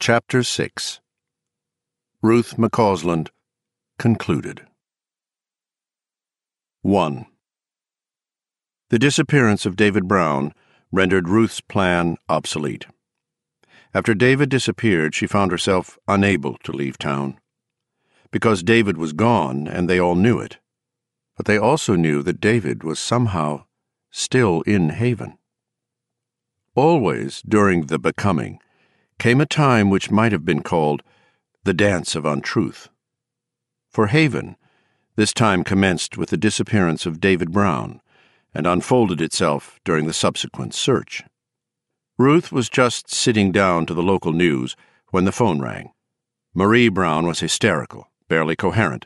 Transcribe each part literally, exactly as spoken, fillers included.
Chapter six. Ruth McCausland, concluded. one. The disappearance of David Brown rendered Ruth's plan obsolete. After David disappeared, she found herself unable to leave town. Because David was gone, and they all knew it. But they also knew that David was somehow still in Haven. Always, during the becoming, came a time which might have been called the Dance of Untruth. For Haven, this time commenced with the disappearance of David Brown and unfolded itself during the subsequent search. Ruth was just sitting down to the local news when the phone rang. Marie Brown was hysterical, barely coherent.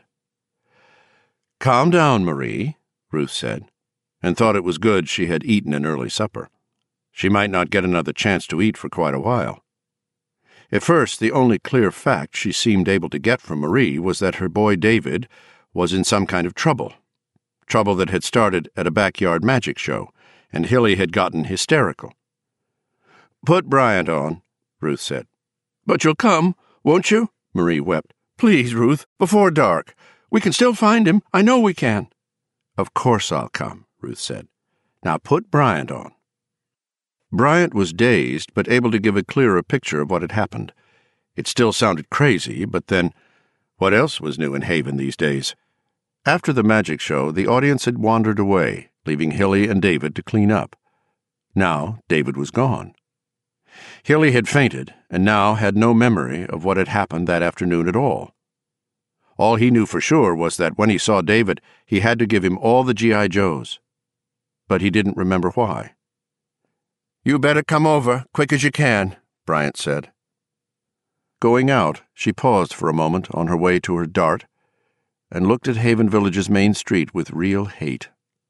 "Calm down, Marie," Ruth said, and thought it was good she had eaten an early supper. She might not get another chance to eat for quite a while. At first, the only clear fact she seemed able to get from Marie was that her boy David was in some kind of trouble. Trouble that had started at a backyard magic show, and Hilly had gotten hysterical. "Put Bryant on," Ruth said. "But you'll come, won't you?" Marie wept. "Please, Ruth, before dark. We can still find him. I know we can." "Of course I'll come," Ruth said. "Now put Bryant on." Bryant was dazed, but able to give a clearer picture of what had happened. It still sounded crazy, but then, what else was new in Haven these days? After the magic show, the audience had wandered away, leaving Hilly and David to clean up. Now David was gone. Hilly had fainted, and now had no memory of what had happened that afternoon at all. All he knew for sure was that when he saw David, he had to give him all the G I Joes. But he didn't remember why. "You better come over, quick as you can," Bryant said. Going out, she paused for a moment on her way to her dart and looked at Haven Village's main street with real hate.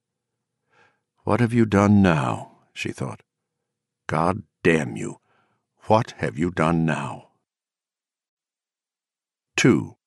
"What have you done now?" she thought. "God damn you! What have you done now?" Two.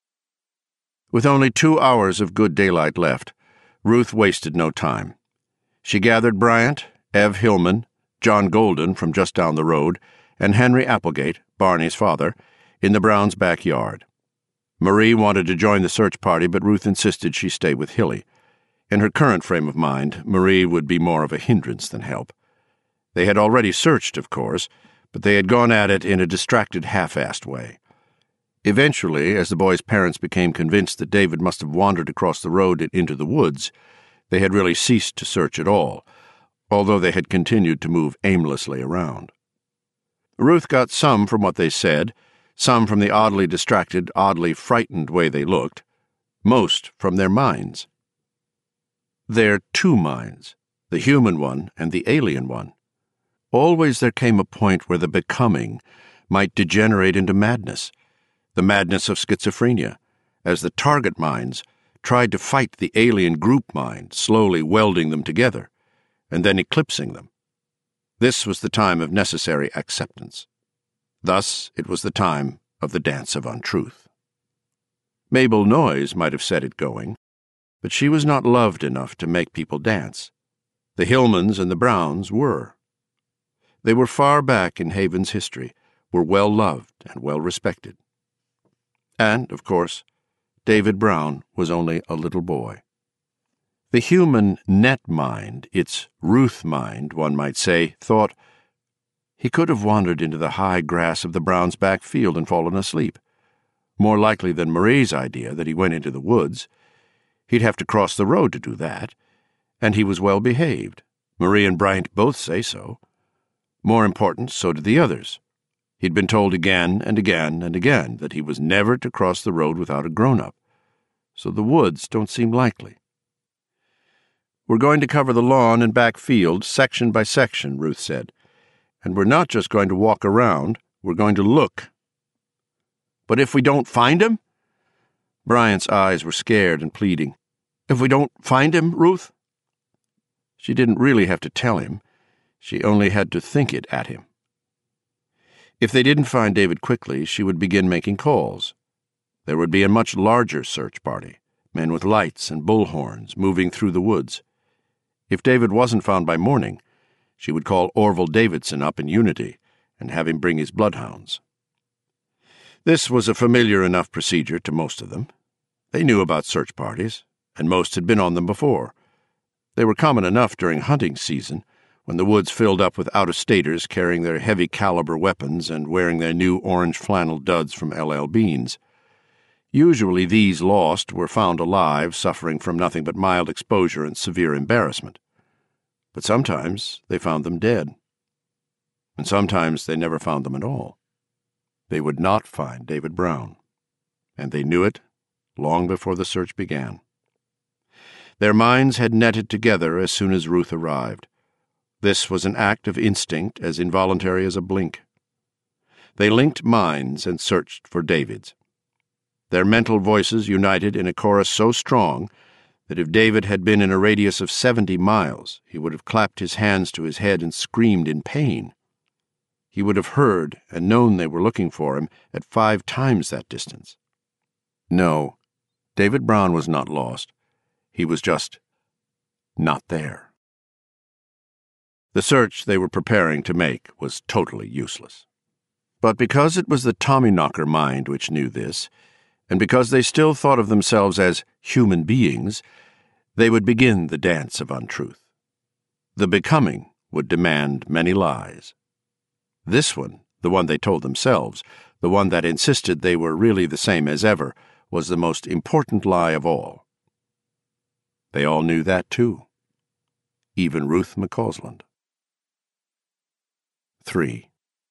With only two hours of good daylight left, Ruth wasted no time. She gathered Bryant, Ev Hillman, John Golden from just down the road, and Henry Applegate, Barney's father, in the Browns' backyard. Marie wanted to join the search party, but Ruth insisted she stay with Hilly. In her current frame of mind, Marie would be more of a hindrance than help. They had already searched, of course, but they had gone at it in a distracted, half-assed way. Eventually, as the boy's parents became convinced that David must have wandered across the road and into the woods, they had really ceased to search at all, although they had continued to move aimlessly around. Ruth got some from what they said, some from the oddly distracted, oddly frightened way they looked, most from their minds. Their two minds, the human one and the alien one. Always there came a point where the becoming might degenerate into madness, the madness of schizophrenia, as the target minds tried to fight the alien group mind, slowly welding them together, and then eclipsing them. This was the time of necessary acceptance. Thus it was the time of the Dance of Untruth. Mabel Noyes might have set it going, but she was not loved enough to make people dance. The Hillmans and the Browns were. They were far back in Haven's history, were well loved and well respected. And, of course, David Brown was only a little boy. The human net mind, its Ruth mind, one might say, thought, he could have wandered into the high grass of the Browns' back field and fallen asleep. More likely than Marie's idea that he went into the woods. He'd have to cross the road to do that, and he was well behaved. Marie and Bryant both say so. More important, so did the others. He'd been told again and again and again that he was never to cross the road without a grown-up, so the woods don't seem likely. "We're going to cover the lawn and back field section by section," Ruth said. "And we're not just going to walk around, we're going to look." "But if we don't find him?" Bryant's eyes were scared and pleading. "If we don't find him, Ruth?" She didn't really have to tell him. She only had to think it at him. If they didn't find David quickly, she would begin making calls. There would be a much larger search party, men with lights and bullhorns moving through the woods. If David wasn't found by morning, she would call Orville Davidson up in Unity and have him bring his bloodhounds. This was a familiar enough procedure to most of them. They knew about search parties, and most had been on them before. They were common enough during hunting season, when the woods filled up with out-of-staters carrying their heavy-caliber weapons and wearing their new orange flannel duds from L L Bean's. Usually these lost were found alive, suffering from nothing but mild exposure and severe embarrassment. But sometimes they found them dead. And sometimes they never found them at all. They would not find David Brown, and they knew it long before the search began. Their minds had netted together as soon as Ruth arrived. This was an act of instinct as involuntary as a blink. They linked minds and searched for David's. Their mental voices united in a chorus so strong that if David had been in a radius of seventy miles, he would have clapped his hands to his head and screamed in pain. He would have heard and known they were looking for him at five times that distance. No, David Brown was not lost. He was just not there. The search they were preparing to make was totally useless. But because it was the Tommyknocker mind which knew this, and because they still thought of themselves as human beings, they would begin the dance of untruth. The becoming would demand many lies. This one, the one they told themselves, the one that insisted they were really the same as ever, was the most important lie of all. They all knew that, too. Even Ruth McCausland. Three.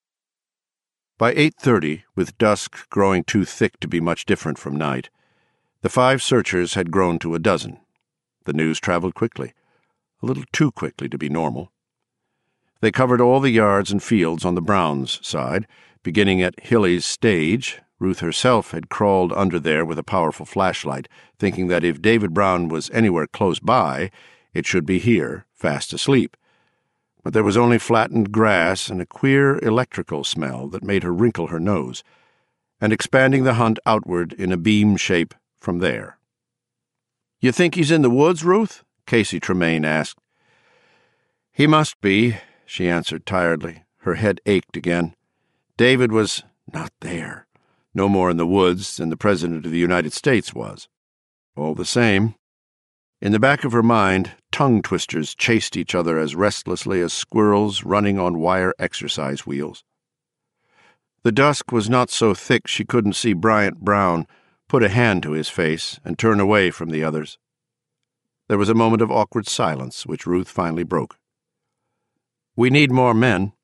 By eight thirty, with dusk growing too thick to be much different from night, the five searchers had grown to a dozen. The news traveled quickly, a little too quickly to be normal. They covered all the yards and fields on the Browns' side, beginning at Hilly's stage. Ruth herself had crawled under there with a powerful flashlight, thinking that if David Brown was anywhere close by, it should be here, fast asleep. But there was only flattened grass and a queer electrical smell that made her wrinkle her nose, and expanding the hunt outward in a beam shape from there. "You think he's in the woods, Ruth?" Casey Tremaine asked. "He must be," she answered tiredly. Her head ached again. David was not there, no more in the woods than the President of the United States was. All the same, in the back of her mind, tongue twisters chased each other as restlessly as squirrels running on wire exercise wheels. The dusk was not so thick she couldn't see Bryant Brown put a hand to his face and turn away from the others. There was a moment of awkward silence, which Ruth finally broke. "We need more men."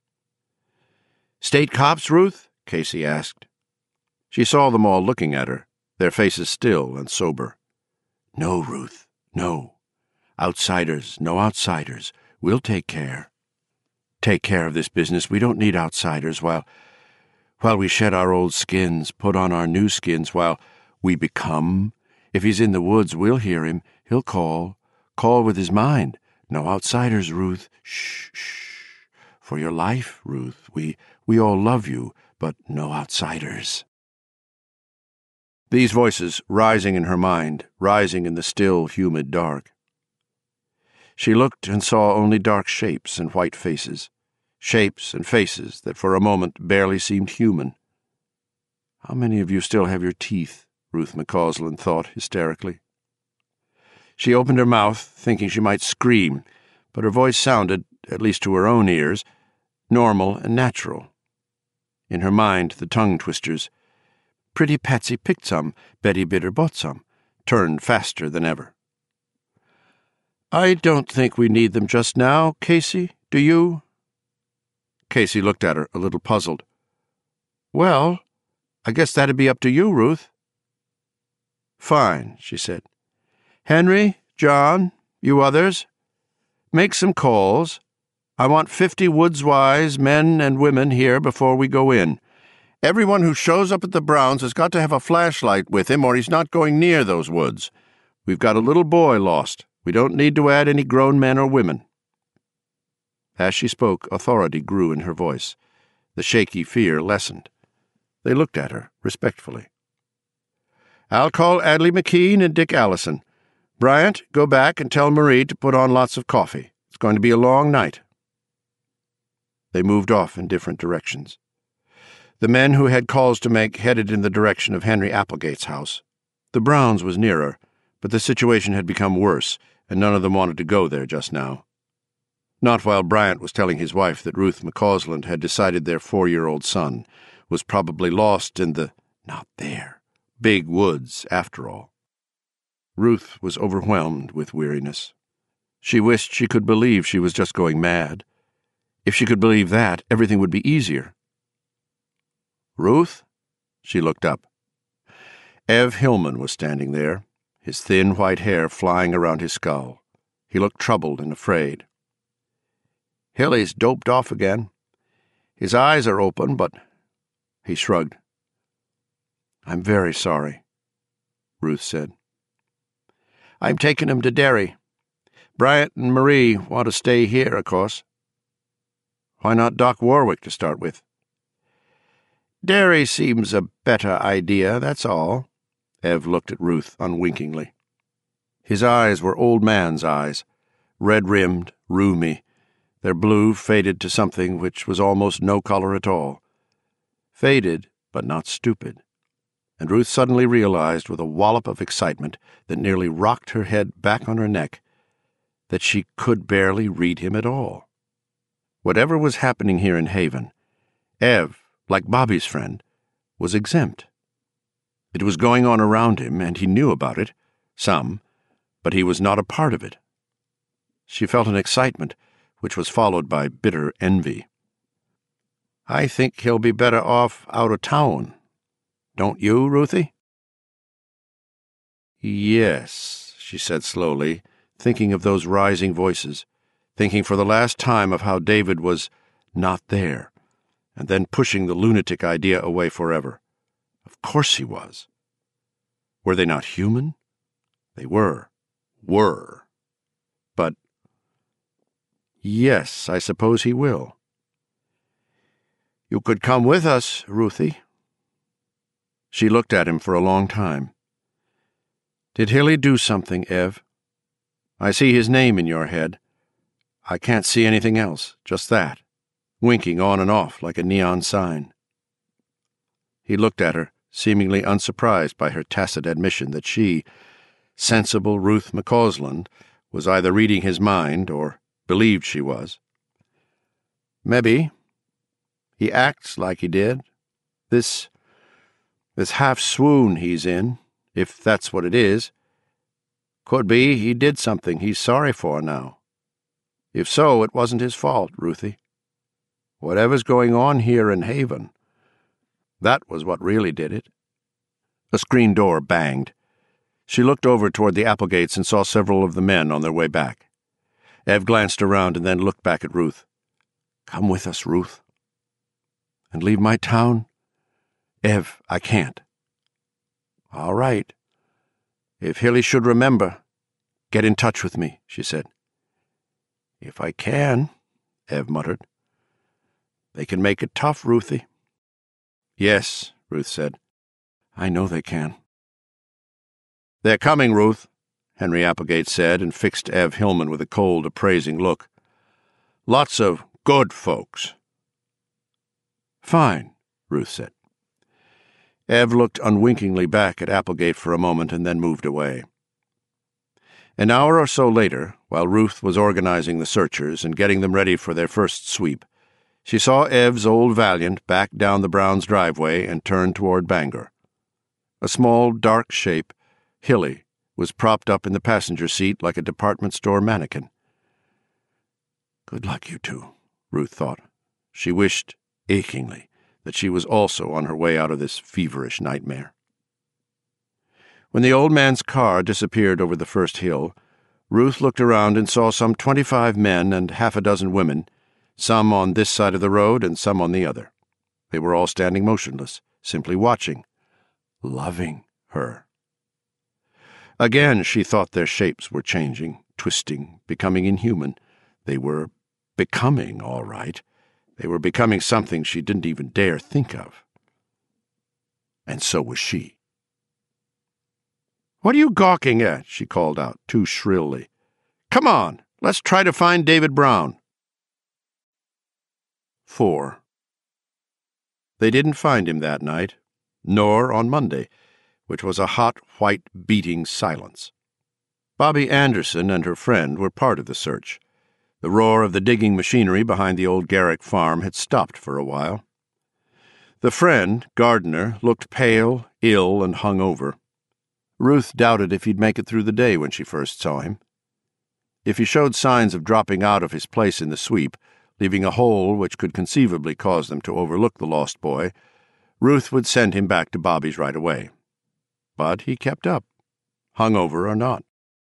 "State cops, Ruth?" Casey asked. She saw them all looking at her, their faces still and sober. "No, Ruth, no. Outsiders, no outsiders. We'll take care. Take care of this business. We don't need outsiders while, while we shed our old skins, put on our new skins, while we become. If he's in the woods, we'll hear him. He'll call. Call with his mind. No outsiders, Ruth. Shh, shh. For your life, Ruth. We, we all love you, but no outsiders." These voices rising in her mind, rising in the still, humid dark. She looked and saw only dark shapes and white faces, shapes and faces that for a moment barely seemed human. "How many of you still have your teeth?" Ruth McCausland thought hysterically. She opened her mouth, thinking she might scream, but her voice sounded, at least to her own ears, normal and natural. In her mind, the tongue twisters, "Pretty Patsy picked some, Betty Bitter bought some," turned faster than ever. "I don't think we need them just now, Casey, do you?" Casey looked at her, a little puzzled. "Well, I guess that'd be up to you, Ruth." "Fine," she said. "Henry, John, you others, make some calls. I want fifty woods-wise men and women here before we go in. Everyone who shows up at the Browns has got to have a flashlight with him or he's not going near those woods. We've got a little boy lost. We don't need to add any grown men or women." As she spoke, authority grew in her voice. The shaky fear lessened. They looked at her respectfully. "I'll call Adley McKean and Dick Allison. Bryant, go back and tell Marie to put on lots of coffee. It's going to be a long night." They moved off in different directions. The men who had calls to make headed in the direction of Henry Applegate's house. The Browns' was nearer, but the situation had become worse, and none of them wanted to go there just now. Not while Bryant was telling his wife that Ruth McCausland had decided their four-year-old son was probably lost in the, not there, big woods after all. Ruth was overwhelmed with weariness. She wished she could believe she was just going mad. If she could believe that, everything would be easier. "Ruth?" She looked up. Ev Hillman was standing there, his thin white hair flying around his skull. He looked troubled and afraid. "Hilly's doped off again. His eyes are open, but—" He shrugged. "I'm very sorry," Ruth said. "I'm taking him to Derry. Bryant and Marie want to stay here, of course." "Why not Doc Warwick to start with?" "Derry seems a better idea, that's all." Ev looked at Ruth unwinkingly. His eyes were old man's eyes, red-rimmed, rheumy, their blue faded to something which was almost no color at all. Faded, but not stupid. And Ruth suddenly realized with a wallop of excitement that nearly rocked her head back on her neck that she could barely read him at all. Whatever was happening here in Haven, Ev, like Bobby's friend, was exempt. It was going on around him, and he knew about it, some, but he was not a part of it. She felt an excitement which was followed by bitter envy. "I think he'll be better off out of town. Don't you, Ruthie?" "Yes," she said slowly, thinking of those rising voices, thinking for the last time of how David was not there, and then pushing the lunatic idea away forever. Of course he was. Were they not human? They were. Were. But, yes, I suppose he will. "You could come with us, Ruthie." She looked at him for a long time. "Did Hilly do something, Ev? I see his name in your head. I can't see anything else, just that, winking on and off like a neon sign." He looked at her, seemingly unsurprised by her tacit admission that she, sensible Ruth McCausland, was either reading his mind or believed she was. "Maybe. He acts like he did. This, this half-swoon he's in, if that's what it is. Could be he did something he's sorry for now. If so, it wasn't his fault, Ruthie. Whatever's going on here in Haven, that was what really did it." A screen door banged. She looked over toward the Applegates and saw several of the men on their way back. Ev glanced around and then looked back at Ruth. "Come with us, Ruth." "And leave my town?" "Ev, I can't." "All right. If Hilly should remember, get in touch with me," she said. "If I can," Ev muttered. "They can make it tough, Ruthie." "Yes," Ruth said. "I know they can." "They're coming, Ruth," Henry Applegate said, and fixed Ev Hillman with a cold, appraising look. "Lots of good folks." "Fine," Ruth said. Ev looked unwinkingly back at Applegate for a moment and then moved away. An hour or so later, while Ruth was organizing the searchers and getting them ready for their first sweep, she saw Ev's old Valiant back down the Browns' driveway and turn toward Bangor. A small, dark shape, Hilly, was propped up in the passenger seat like a department store mannequin. Good luck, you two, Ruth thought. She wished, achingly, that she was also on her way out of this feverish nightmare. When the old man's car disappeared over the first hill, Ruth looked around and saw some twenty-five men and half a dozen women, some on this side of the road and some on the other. They were all standing motionless, simply watching, loving her. Again she thought their shapes were changing, twisting, becoming inhuman. They were becoming, all right. They were becoming something she didn't even dare think of. And so was she. "What are you gawking at?" she called out, too shrilly. "Come on, let's try to find David Brown." Four. They didn't find him that night, nor on Monday, which was a hot, white, beating silence. Bobby Anderson and her friend were part of the search. The roar of the digging machinery behind the old Garrick farm had stopped for a while. The friend, Gardner, looked pale, ill, and hung over. Ruth doubted if he'd make it through the day when she first saw him. If he showed signs of dropping out of his place in the sweep, leaving a hole which could conceivably cause them to overlook the lost boy, Ruth would send him back to Bobby's right away. But he kept up, hungover or not.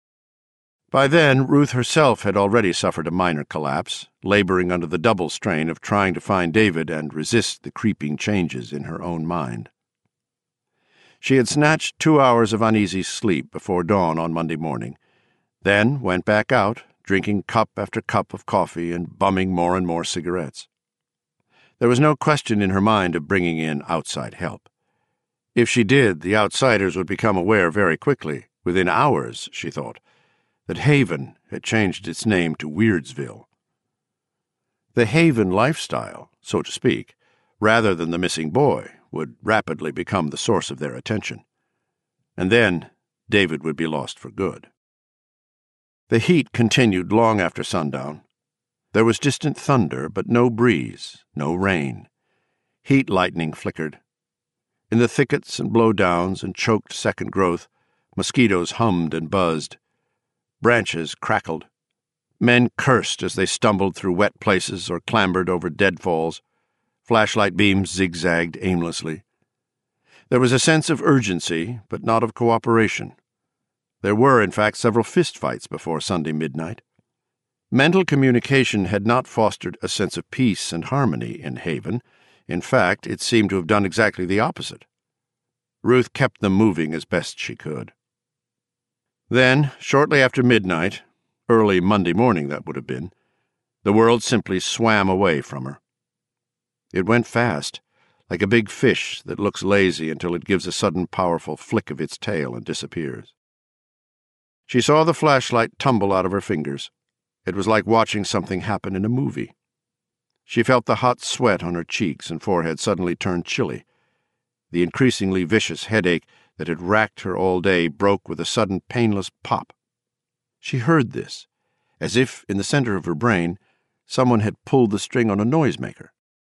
By then, Ruth herself had already suffered a minor collapse, laboring under the double strain of trying to find David and resist the creeping changes in her own mind. She had snatched two hours of uneasy sleep before dawn on Monday morning, then went back out, drinking cup after cup of coffee and bumming more and more cigarettes. There was no question in her mind of bringing in outside help. If she did, the outsiders would become aware very quickly, within hours, she thought, that Haven had changed its name to Weirdsville. The Haven lifestyle, so to speak, rather than the missing boy, would rapidly become the source of their attention. And then David would be lost for good. The heat continued long after sundown. There was distant thunder, but no breeze, no rain. Heat lightning flickered. In the thickets and blowdowns and choked second growth, mosquitoes hummed and buzzed. Branches crackled. Men cursed as they stumbled through wet places or clambered over deadfalls. Flashlight beams zigzagged aimlessly. There was a sense of urgency, but not of cooperation. There were, in fact, several fistfights before Sunday midnight. Mental communication had not fostered a sense of peace and harmony in Haven. In fact, it seemed to have done exactly the opposite. Ruth kept them moving as best she could. Then, shortly after midnight, early Monday morning that would have been, the world simply swam away from her. It went fast, like a big fish that looks lazy until it gives a sudden powerful flick of its tail and disappears. She saw the flashlight tumble out of her fingers. It was like watching something happen in a movie. She felt the hot sweat on her cheeks and forehead suddenly turn chilly. The increasingly vicious headache that had racked her all day broke with a sudden painless pop. She heard this, as if, in the center of her brain, someone had pulled the string on a noisemaker.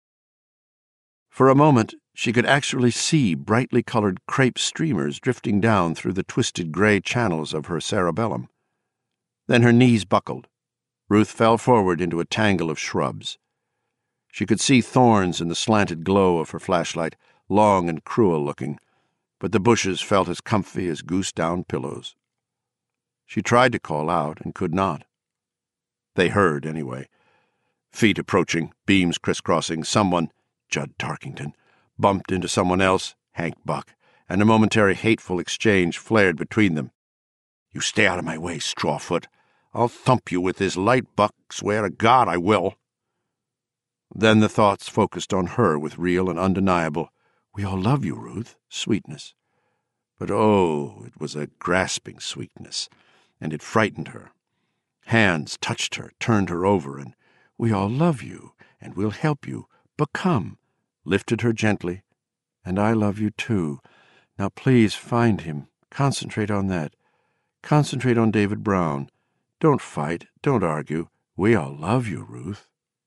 For a moment, she could actually see brightly colored crepe streamers drifting down through the twisted gray channels of her cerebellum. Then her knees buckled. Ruth fell forward into a tangle of shrubs. She could see thorns in the slanted glow of her flashlight, long and cruel-looking, but the bushes felt as comfy as goose-down pillows. She tried to call out and could not. They heard, anyway. Feet approaching, beams crisscrossing, someone, Judd Tarkington, bumped into someone else, Hank Buck, and a momentary hateful exchange flared between them. "You stay out of my way, Strawfoot. I'll thump you with this light, Buck. Swear to God I will." Then the thoughts focused on her with real and undeniable, "We all love you, Ruth," sweetness. But oh, it was a grasping sweetness, and it frightened her. Hands touched her, turned her over, and "We all love you, and we'll help you, but come," lifted her gently. "And I love you, too. Now please find him. Concentrate on that. Concentrate on David Brown. Don't fight. Don't argue. We all love you, Ruth."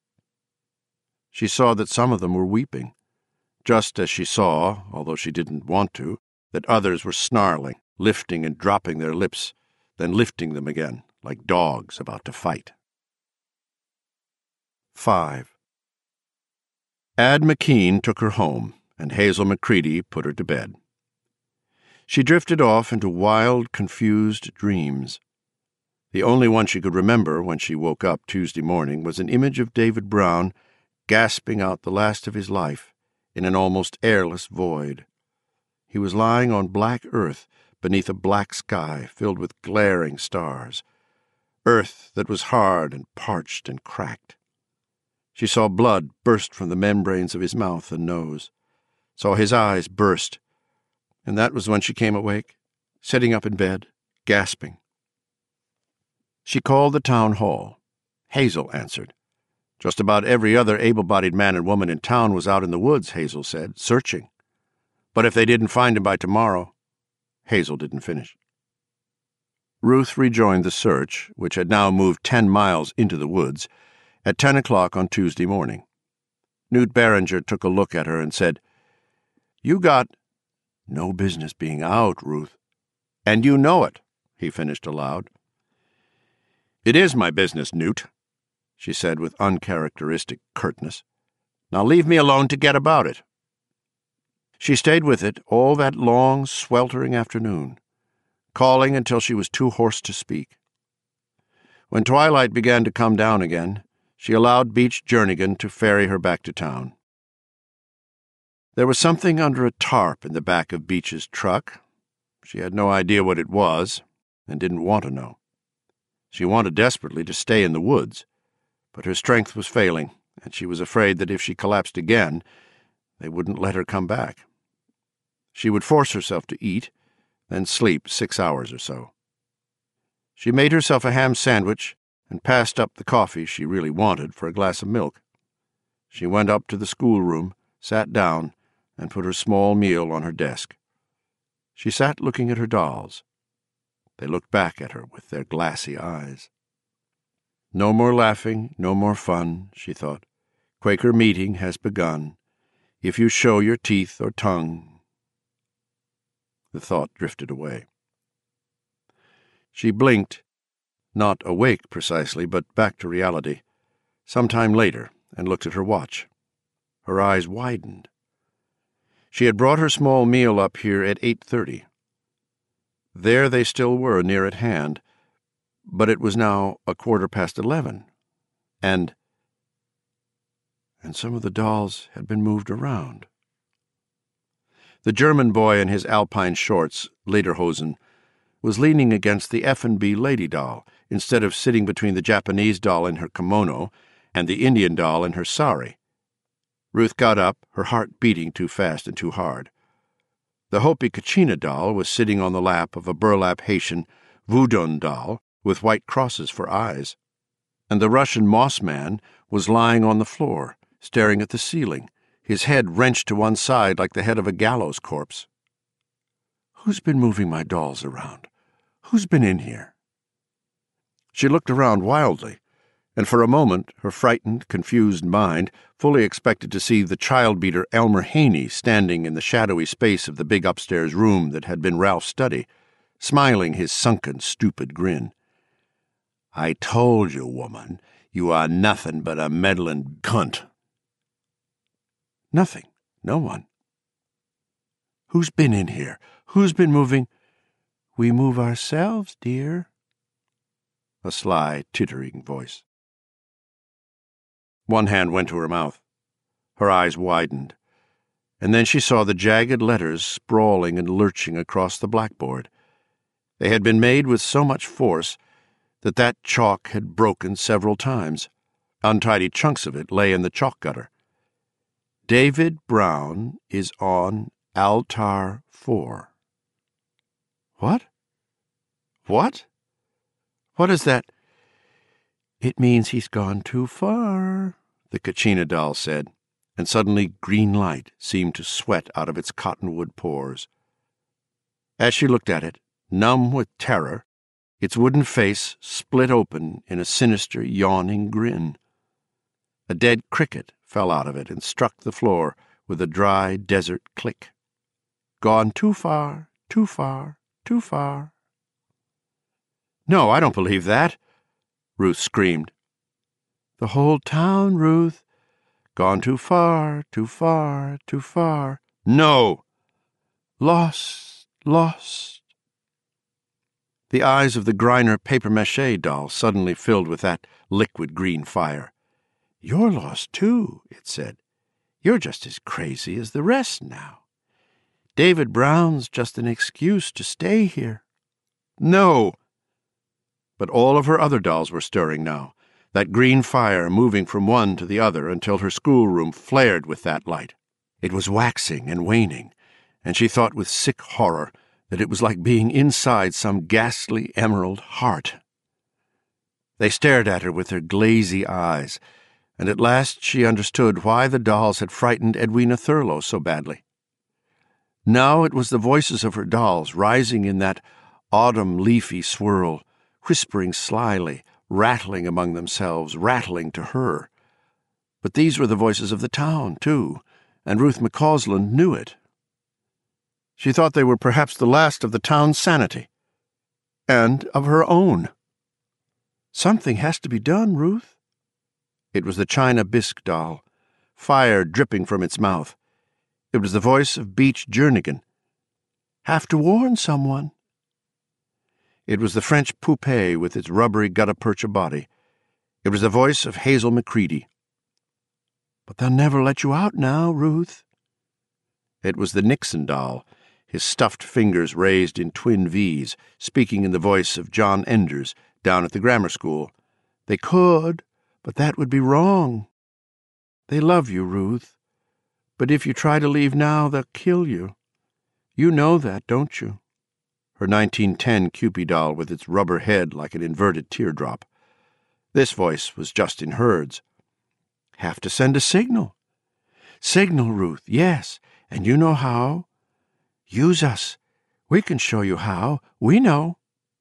She saw that some of them were weeping, just as she saw, although she didn't want to, that others were snarling, lifting and dropping their lips, then lifting them again, like dogs about to fight. Five. Ad McKean took her home, and Hazel McCready put her to bed. She drifted off into wild, confused dreams. The only one she could remember when she woke up Tuesday morning was an image of David Brown gasping out the last of his life in an almost airless void. He was lying on black earth beneath a black sky filled with glaring stars, earth that was hard and parched and cracked. She saw blood burst from the membranes of his mouth and nose, saw his eyes burst, and that was when she came awake, sitting up in bed, gasping. She called the town hall. Hazel answered. Just about every other able-bodied man and woman in town was out in the woods, Hazel said, searching. But if they didn't find him by tomorrow— Hazel didn't finish. Ruth rejoined the search, which had now moved ten miles into the woods, at ten o'clock on Tuesday morning. Newt Barringer took a look at her and said, "You got no business being out, Ruth. And you know it," he finished aloud. "It is my business, Newt," she said with uncharacteristic curtness. "Now leave me alone to get about it." She stayed with it all that long, sweltering afternoon, calling until she was too hoarse to speak. When twilight began to come down again, she allowed Beach Jernigan to ferry her back to town. There was something under a tarp in the back of Beach's truck. She had no idea what it was, and didn't want to know. She wanted desperately to stay in the woods, but her strength was failing, and she was afraid that if she collapsed again, they wouldn't let her come back. She would force herself to eat, then sleep six hours or so. She made herself a ham sandwich and passed up the coffee she really wanted for a glass of milk. She went up to the schoolroom, sat down, and put her small meal on her desk. She sat looking at her dolls. They looked back at her with their glassy eyes. No more laughing, no more fun, she thought. Quaker meeting has begun. If you show your teeth or tongue. The thought drifted away. She blinked, not awake precisely, but back to reality, some time later, and looked at her watch. Her eyes widened. She had brought her small meal up here at eight thirty. There they still were, near at hand, but it was now a quarter past eleven, and... and some of the dolls had been moved around. The German boy in his alpine shorts, lederhosen, was leaning against the F and B lady doll, instead of sitting between the Japanese doll in her kimono and the Indian doll in her sari. Ruth got up, her heart beating too fast and too hard. The Hopi Kachina doll was sitting on the lap of a burlap Haitian Voudon doll with white crosses for eyes, and the Russian moss man was lying on the floor, staring at the ceiling, his head wrenched to one side like the head of a gallows corpse. "Who's been moving my dolls around? Who's been in here?" She looked around wildly, and for a moment her frightened, confused mind fully expected to see the child-beater Elmer Haney standing in the shadowy space of the big upstairs room that had been Ralph's study, smiling his sunken, stupid grin. "I told you, woman, you are nothing but a meddling cunt." Nothing. No one. "Who's been in here? Who's been moving?" "We move ourselves, dear." A sly, tittering voice. One hand went to her mouth. Her eyes widened, and then she saw the jagged letters sprawling and lurching across the blackboard. They had been made with so much force that that chalk had broken several times. Untidy chunks of it lay in the chalk gutter. "David Brown is on Altar four." What? What? What is that? "It means he's gone too far," the Kachina doll said, and suddenly green light seemed to sweat out of its cottonwood pores. As she looked at it, numb with terror, its wooden face split open in a sinister, yawning grin. A dead cricket fell out of it and struck the floor with a dry desert click. "Gone too far, too far, too far." "No, I don't believe that," Ruth screamed. "The whole town, Ruth. Gone too far, too far, too far." "No!" "Lost, lost." The eyes of the Griner papier-mâché doll suddenly filled with that liquid green fire. "You're lost, too," it said. "You're just as crazy as the rest now. David Brown's just an excuse to stay here." "No!" But all of her other dolls were stirring now, that green fire moving from one to the other until her schoolroom flared with that light. It was waxing and waning, and she thought with sick horror that it was like being inside some ghastly emerald heart. They stared at her with their glazy eyes, and at last she understood why the dolls had frightened Edwina Thurlow so badly. Now it was the voices of her dolls rising in that autumn leafy swirl, whispering slyly, rattling among themselves, rattling to her. But these were the voices of the town, too, and Ruth McCausland knew it. She thought they were perhaps the last of the town's sanity, and of her own. "Something has to be done, Ruth." It was the China bisque doll, fire dripping from its mouth. It was the voice of Beach Jernigan. "Have to warn someone." It was the French poupée with its rubbery gutta-percha body. It was the voice of Hazel McCready. "But they'll never let you out now, Ruth." It was the Nixon doll, his stuffed fingers raised in twin V's, speaking in the voice of John Enders down at the grammar school. "They could, but that would be wrong. They love you, Ruth, but if you try to leave now, they'll kill you. You know that, don't you?" Her nineteen ten Kewpie doll with its rubber head like an inverted teardrop. This voice was Justin Hurd's. "Have to send a signal." "Signal, Ruth, yes, and you know how. Use us. We can show you how. We know."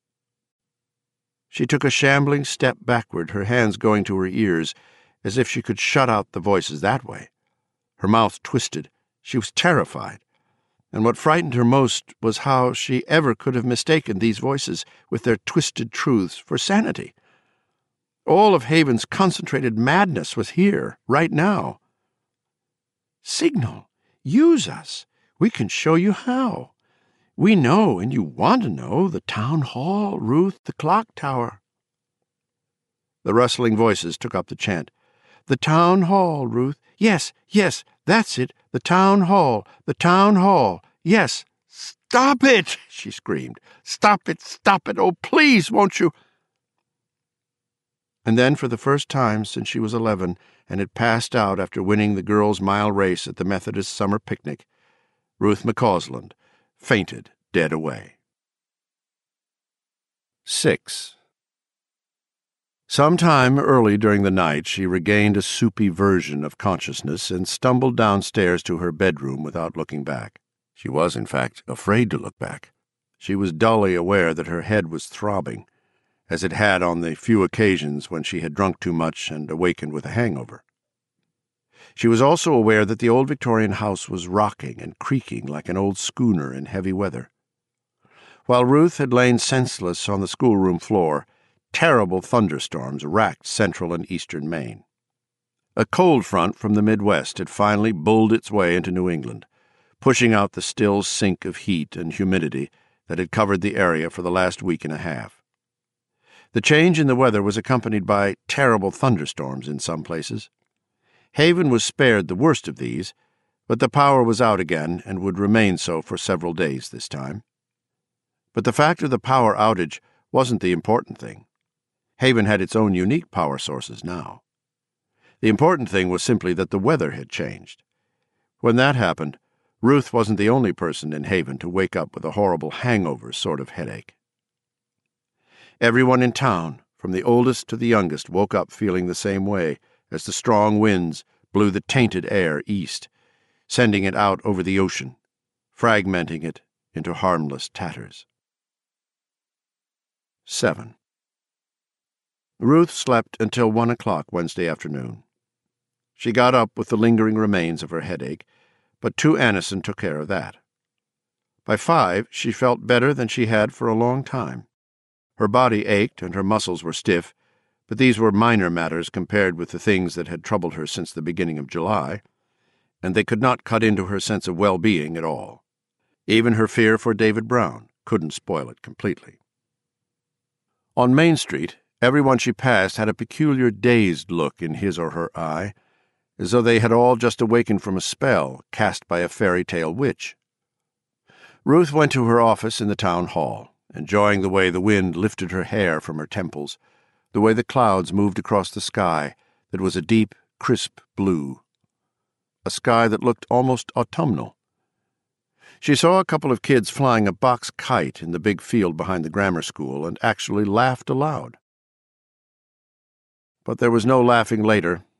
She took a shambling step backward, her hands going to her ears, as if she could shut out the voices that way. Her mouth twisted. She was terrified. And what frightened her most was how she ever could have mistaken these voices, with their twisted truths, for sanity. All of Haven's concentrated madness was here, right now. "Signal. Use us. We can show you how. We know, and you want to know, the town hall, Ruth, the clock tower." The rustling voices took up the chant. "The town hall, Ruth. Yes, yes, that's it. The town hall, the town hall. Yes." "Stop it!" she screamed. "Stop it, stop it. Oh, please, won't you?" And then, for the first time since she was eleven and had passed out after winning the girls' mile race at the Methodist summer picnic, Ruth McCausland fainted dead away. Six. Some time early during the night she regained a soupy version of consciousness and stumbled downstairs to her bedroom without looking back. She was, in fact, afraid to look back. She was dully aware that her head was throbbing, as it had on the few occasions when she had drunk too much and awakened with a hangover. She was also aware that the old Victorian house was rocking and creaking like an old schooner in heavy weather. While Ruth had lain senseless on the schoolroom floor, terrible thunderstorms racked central and eastern Maine. A cold front from the Midwest had finally bulled its way into New England, pushing out the still sink of heat and humidity that had covered the area for the last week and a half. The change in the weather was accompanied by terrible thunderstorms in some places. Haven was spared the worst of these, but the power was out again and would remain so for several days this time. But the fact of the power outage wasn't the important thing. Haven had its own unique power sources now. The important thing was simply that the weather had changed. When that happened, Ruth wasn't the only person in Haven to wake up with a horrible hangover sort of headache. Everyone in town, from the oldest to the youngest, woke up feeling the same way as the strong winds blew the tainted air east, sending it out over the ocean, fragmenting it into harmless tatters. Seven. Ruth slept until one o'clock Wednesday afternoon. She got up with the lingering remains of her headache, but two Annison took care of that. By five, she felt better than she had for a long time. Her body ached and her muscles were stiff, but these were minor matters compared with the things that had troubled her since the beginning of July, and they could not cut into her sense of well-being at all. Even her fear for David Brown couldn't spoil it completely. On Main Street, everyone she passed had a peculiar dazed look in his or her eye, as though they had all just awakened from a spell cast by a fairy-tale witch. Ruth went to her office in the town hall, enjoying the way the wind lifted her hair from her temples, the way the clouds moved across the sky that was a deep, crisp blue, a sky that looked almost autumnal. She saw a couple of kids flying a box kite in the big field behind the grammar school and actually laughed aloud. But there was no laughing later,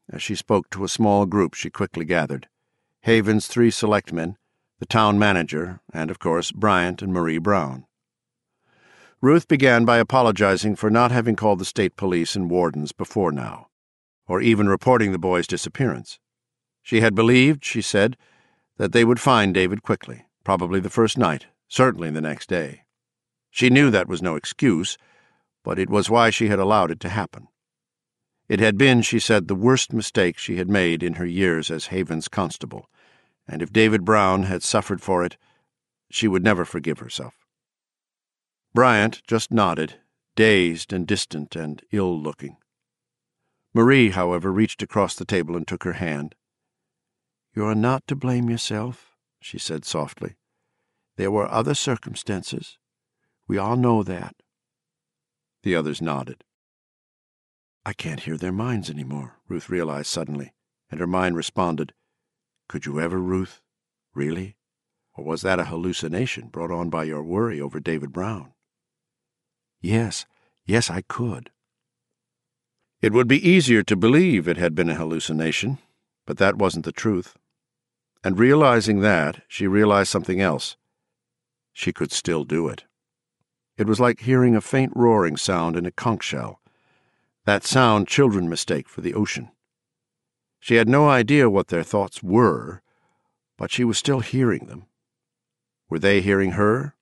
as she spoke to a small group she quickly gathered. Haven's three selectmen, the town manager, and, of course, Bryant and Marie Brown. Ruth began by apologizing for not having called the state police and wardens before now, or even reporting the boy's disappearance. She had believed, she said, that they would find David quickly, probably the first night, certainly the next day. She knew that was no excuse, but it was why she had allowed it to happen. It had been, she said, the worst mistake she had made in her years as Haven's constable, and if David Brown had suffered for it, she would never forgive herself. Bryant just nodded, dazed and distant and ill-looking. Marie, however, reached across the table and took her hand. "You are not to blame yourself," she said softly. "There were other circumstances. We all know that." The others nodded. "I can't hear their minds any more," Ruth realized suddenly, and her mind responded, "Could you ever, Ruth? Really? Or was that a hallucination brought on by your worry over David Brown?" "Yes, yes, I could." It would be easier to believe it had been a hallucination, but that wasn't the truth. And realizing that, she realized something else. She could still do it. It was like hearing a faint roaring sound in a conch shell. That sound children mistake for the ocean. She had no idea what their thoughts were, but she was still hearing them. Were they hearing her?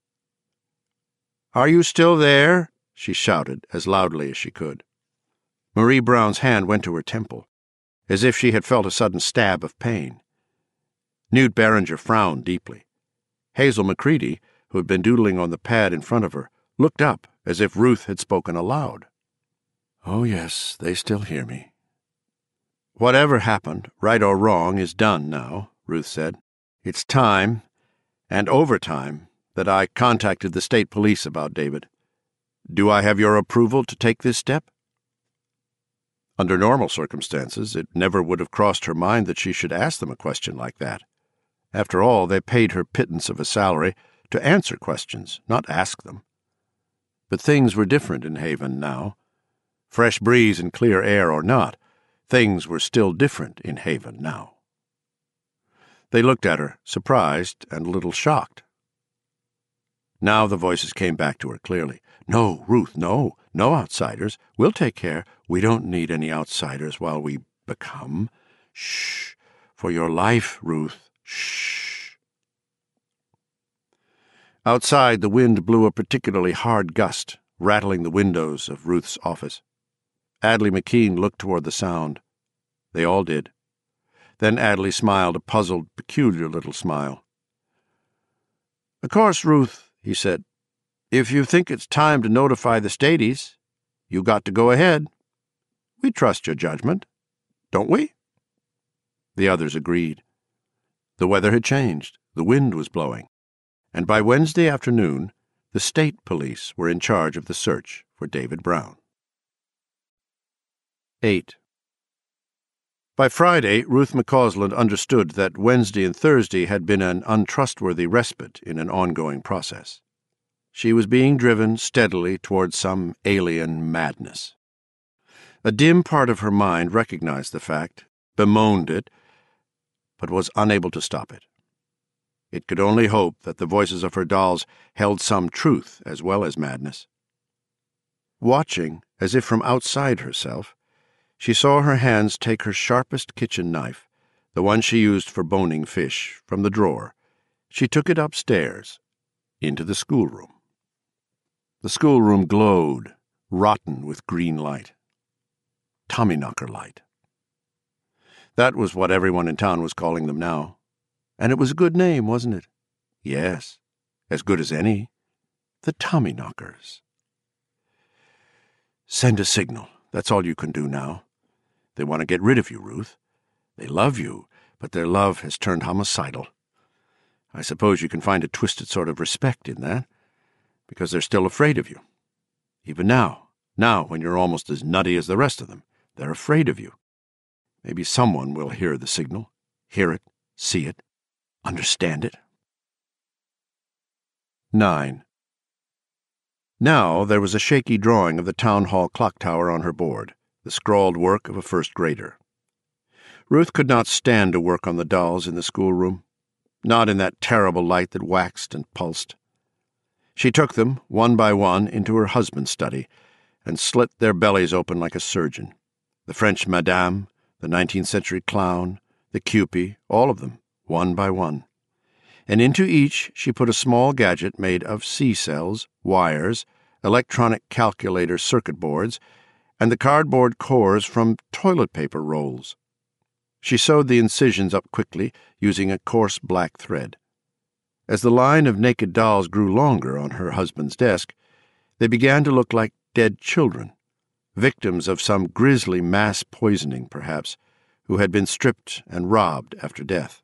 "Are you still there?" she shouted as loudly as she could. Marie Brown's hand went to her temple, as if she had felt a sudden stab of pain. Newt Barringer frowned deeply. Hazel McCready, who had been doodling on the pad in front of her, looked up as if Ruth had spoken aloud. "Oh, yes, they still hear me." "Whatever happened, right or wrong, is done now," Ruth said. "It's time, and overtime, that I contacted the state police about David. Do I have your approval to take this step?" Under normal circumstances, it never would have crossed her mind that she should ask them a question like that. After all, they paid her pittance of a salary to answer questions, not ask them. But things were different in Haven now. Fresh breeze and clear air or not, things were still different in Haven now. They looked at her, surprised and a little shocked. Now the voices came back to her clearly. "No, Ruth, no, no outsiders. We'll take care. We don't need any outsiders while we become. Shh, for your life, Ruth, shh." Outside, the wind blew a particularly hard gust, rattling the windows of Ruth's office. Adley McKean looked toward the sound. They all did. Then Adley smiled a puzzled, peculiar little smile. "Of course, Ruth," he said, "if you think it's time to notify the Stadies, you got to go ahead. We trust your judgment, don't we?" The others agreed. The weather had changed, the wind was blowing, and by Wednesday afternoon, the state police were in charge of the search for David Brown. eight. By Friday, Ruth McCausland understood that Wednesday and Thursday had been an untrustworthy respite in an ongoing process. She was being driven steadily towards some alien madness. A dim part of her mind recognized the fact, bemoaned it, but was unable to stop it. It could only hope that the voices of her dolls held some truth as well as madness. Watching, as if from outside herself, she saw her hands take her sharpest kitchen knife, the one she used for boning fish, from the drawer. She took it upstairs, into the schoolroom. The schoolroom glowed, rotten with green light. Tommyknocker light. That was what everyone in town was calling them now. And it was a good name, wasn't it? Yes, as good as any. The Tommyknockers. Send a signal. That's all you can do now. They want to get rid of you, Ruth. They love you, but their love has turned homicidal. I suppose you can find a twisted sort of respect in that, because they're still afraid of you. Even now, now when you're almost as nutty as the rest of them, they're afraid of you. Maybe someone will hear the signal, hear it, see it, understand it. Nine. Now there was a shaky drawing of the town hall clock tower on her board, the scrawled work of a first grader. Ruth could not stand to work on the dolls in the schoolroom, not in that terrible light that waxed and pulsed. She took them, one by one, into her husband's study and slit their bellies open like a surgeon. The French Madame, the nineteenth century clown, the Cupid, all of them, one by one. And into each she put a small gadget made of C-cells, wires, electronic calculator circuit boards, and the cardboard cores from toilet paper rolls. She sewed the incisions up quickly, using a coarse black thread. As the line of naked dolls grew longer on her husband's desk, they began to look like dead children, victims of some grisly mass poisoning, perhaps, who had been stripped and robbed after death.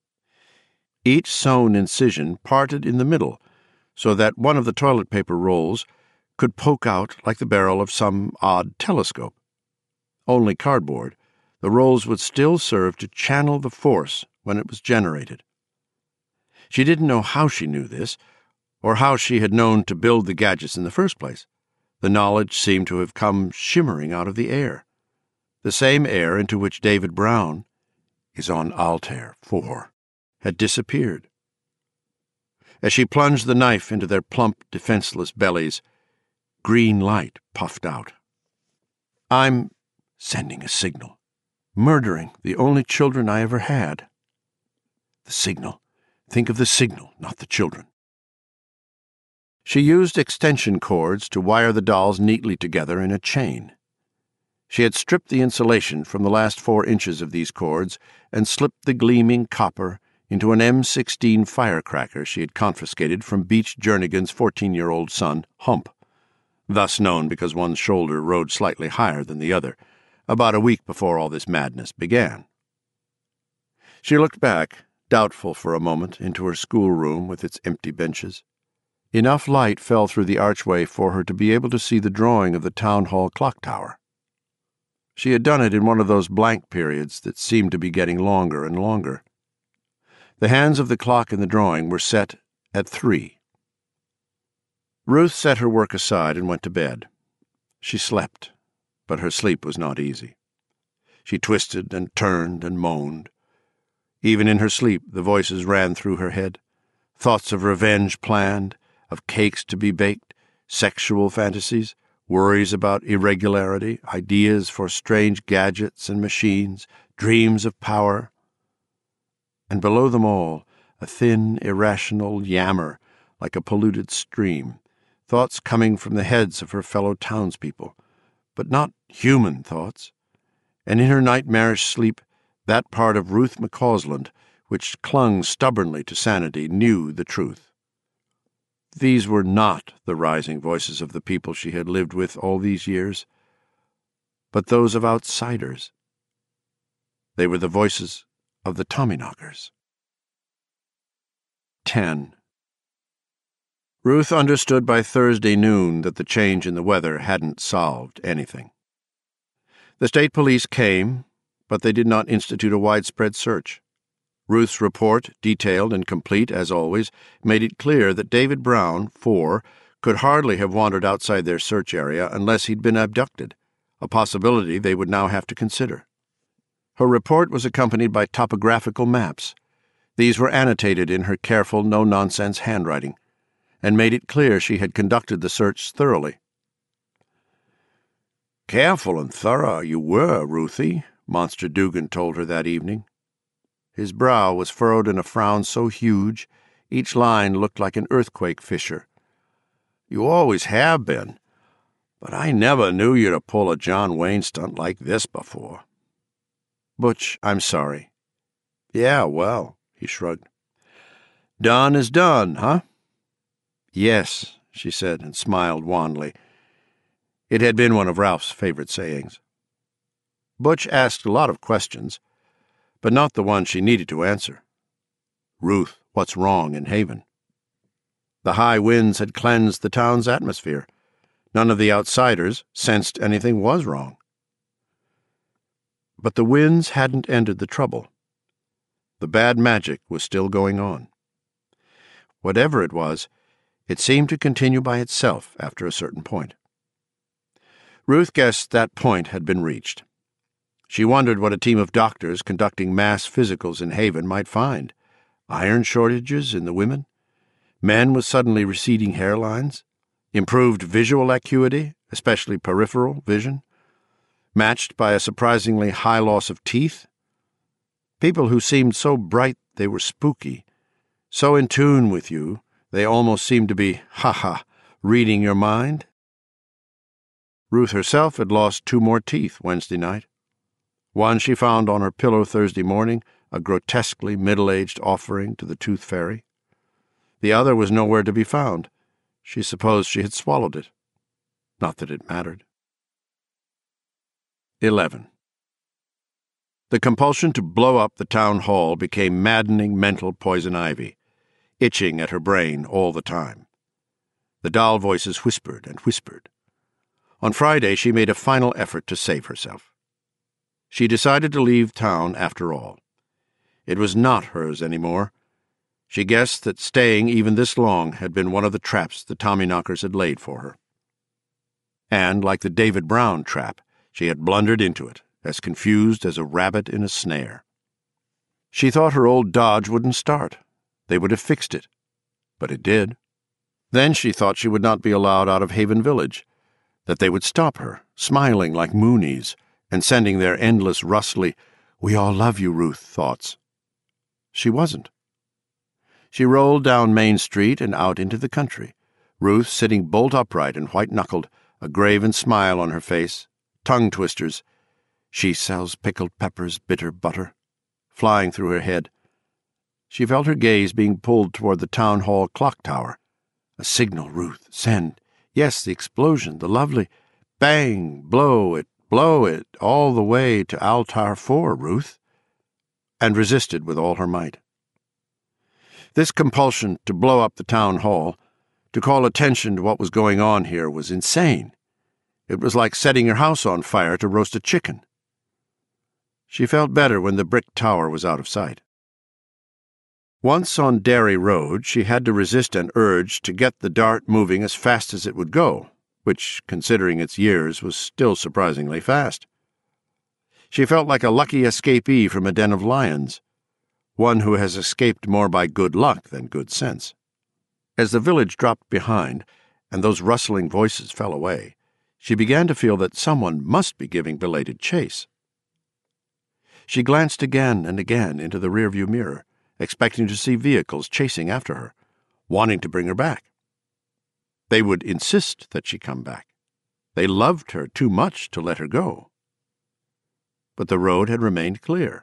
Each sewn incision parted in the middle, so that one of the toilet paper rolls could poke out like the barrel of some odd telescope. Only cardboard, the rolls would still serve to channel the force when it was generated. She didn't know how she knew this, or how she had known to build the gadgets in the first place. The knowledge seemed to have come shimmering out of the air, the same air into which David Brown is on Altair four. Had disappeared. As she plunged the knife into their plump, defenseless bellies, green light puffed out. I'm sending a signal, murdering the only children I ever had. The signal. Think of the signal, not the children. She used extension cords to wire the dolls neatly together in a chain. She had stripped the insulation from the last four inches of these cords and slipped the gleaming copper into an M sixteen firecracker she had confiscated from Beach Jernigan's fourteen-year-old son, Hump, thus known because one shoulder rode slightly higher than the other, about a week before all this madness began. She looked back, doubtful for a moment, into her schoolroom with its empty benches. Enough light fell through the archway for her to be able to see the drawing of the town hall clock tower. She had done it in one of those blank periods that seemed to be getting longer and longer. The hands of the clock in the drawing were set at three. Ruth set her work aside and went to bed. She slept, but her sleep was not easy. She twisted and turned and moaned. Even in her sleep, the voices ran through her head, thoughts of revenge planned, of cakes to be baked, sexual fantasies, worries about irregularity, ideas for strange gadgets and machines, dreams of power. And below them all, a thin, irrational yammer like a polluted stream, thoughts coming from the heads of her fellow townspeople, but not human thoughts. And in her nightmarish sleep, that part of Ruth McCausland, which clung stubbornly to sanity, knew the truth. These were not the rising voices of the people she had lived with all these years, but those of outsiders. They were the voices of the Tommyknockers. ten. Ruth understood by Thursday noon that the change in the weather hadn't solved anything. The state police came, but they did not institute a widespread search. Ruth's report, detailed and complete as always, made it clear that David Brown, four, could hardly have wandered outside their search area unless he'd been abducted, a possibility they would now have to consider. Her report was accompanied by topographical maps. These were annotated in her careful, no-nonsense handwriting, and made it clear she had conducted the search thoroughly. "Careful and thorough you were, Ruthie," Monster Dugan told her that evening. His brow was furrowed in a frown so huge, each line looked like an earthquake fissure. "You always have been, but I never knew you to pull a John Wayne stunt like this before." "Butch, I'm sorry." "Yeah, well," he shrugged. "Done is done, huh?" "Yes," she said, and smiled wanly. It had been one of Ralph's favorite sayings. Butch asked a lot of questions, but not the one she needed to answer. Ruth, what's wrong in Haven? The high winds had cleansed the town's atmosphere. None of the outsiders sensed anything was wrong. But the winds hadn't ended the trouble. The bad magic was still going on. Whatever it was, it seemed to continue by itself after a certain point. Ruth guessed that point had been reached. She wondered what a team of doctors conducting mass physicals in Haven might find. Iron shortages in the women? Men with suddenly receding hairlines? Improved visual acuity, especially peripheral vision? Matched by a surprisingly high loss of teeth? People who seemed so bright they were spooky, so in tune with you they almost seemed to be, ha-ha, reading your mind? Ruth herself had lost two more teeth Wednesday night. One she found on her pillow Thursday morning, a grotesquely middle-aged offering to the tooth fairy. The other was nowhere to be found. She supposed she had swallowed it. Not that it mattered. Eleven. The compulsion to blow up the town hall became maddening mental poison ivy, itching at her brain all the time. The doll voices whispered and whispered. On Friday she made a final effort to save herself. She decided to leave town after all. It was not hers anymore. She guessed that staying even this long had been one of the traps the Tommyknockers had laid for her. And, like the David Brown trap, she had blundered into it, as confused as a rabbit in a snare. She thought her old Dodge wouldn't start. They would have fixed it. But it did. Then she thought she would not be allowed out of Haven Village, that they would stop her, smiling like Moonies, and sending their endless rustly, "We all love you, Ruth," thoughts. She wasn't. She rolled down Main Street and out into the country, Ruth sitting bolt upright and white-knuckled, a graven smile on her face, tongue twisters, "She sells pickled peppers, bitter butter," flying through her head. She felt her gaze being pulled toward the town hall clock tower. A signal, Ruth, send. Yes, the explosion, the lovely bang, blow it, blow it, all the way to Altar four, Ruth, and resisted with all her might. This compulsion to blow up the town hall, to call attention to what was going on here, was insane. It was like setting your house on fire to roast a chicken. She felt better when the brick tower was out of sight. Once on Derry Road, she had to resist an urge to get the dart moving as fast as it would go, which, considering its years, was still surprisingly fast. She felt like a lucky escapee from a den of lions, one who has escaped more by good luck than good sense. As the village dropped behind, and those rustling voices fell away, she began to feel that someone must be giving belated chase. She glanced again and again into the rearview mirror, expecting to see vehicles chasing after her, wanting to bring her back. They would insist that she come back. They loved her too much to let her go. But the road had remained clear.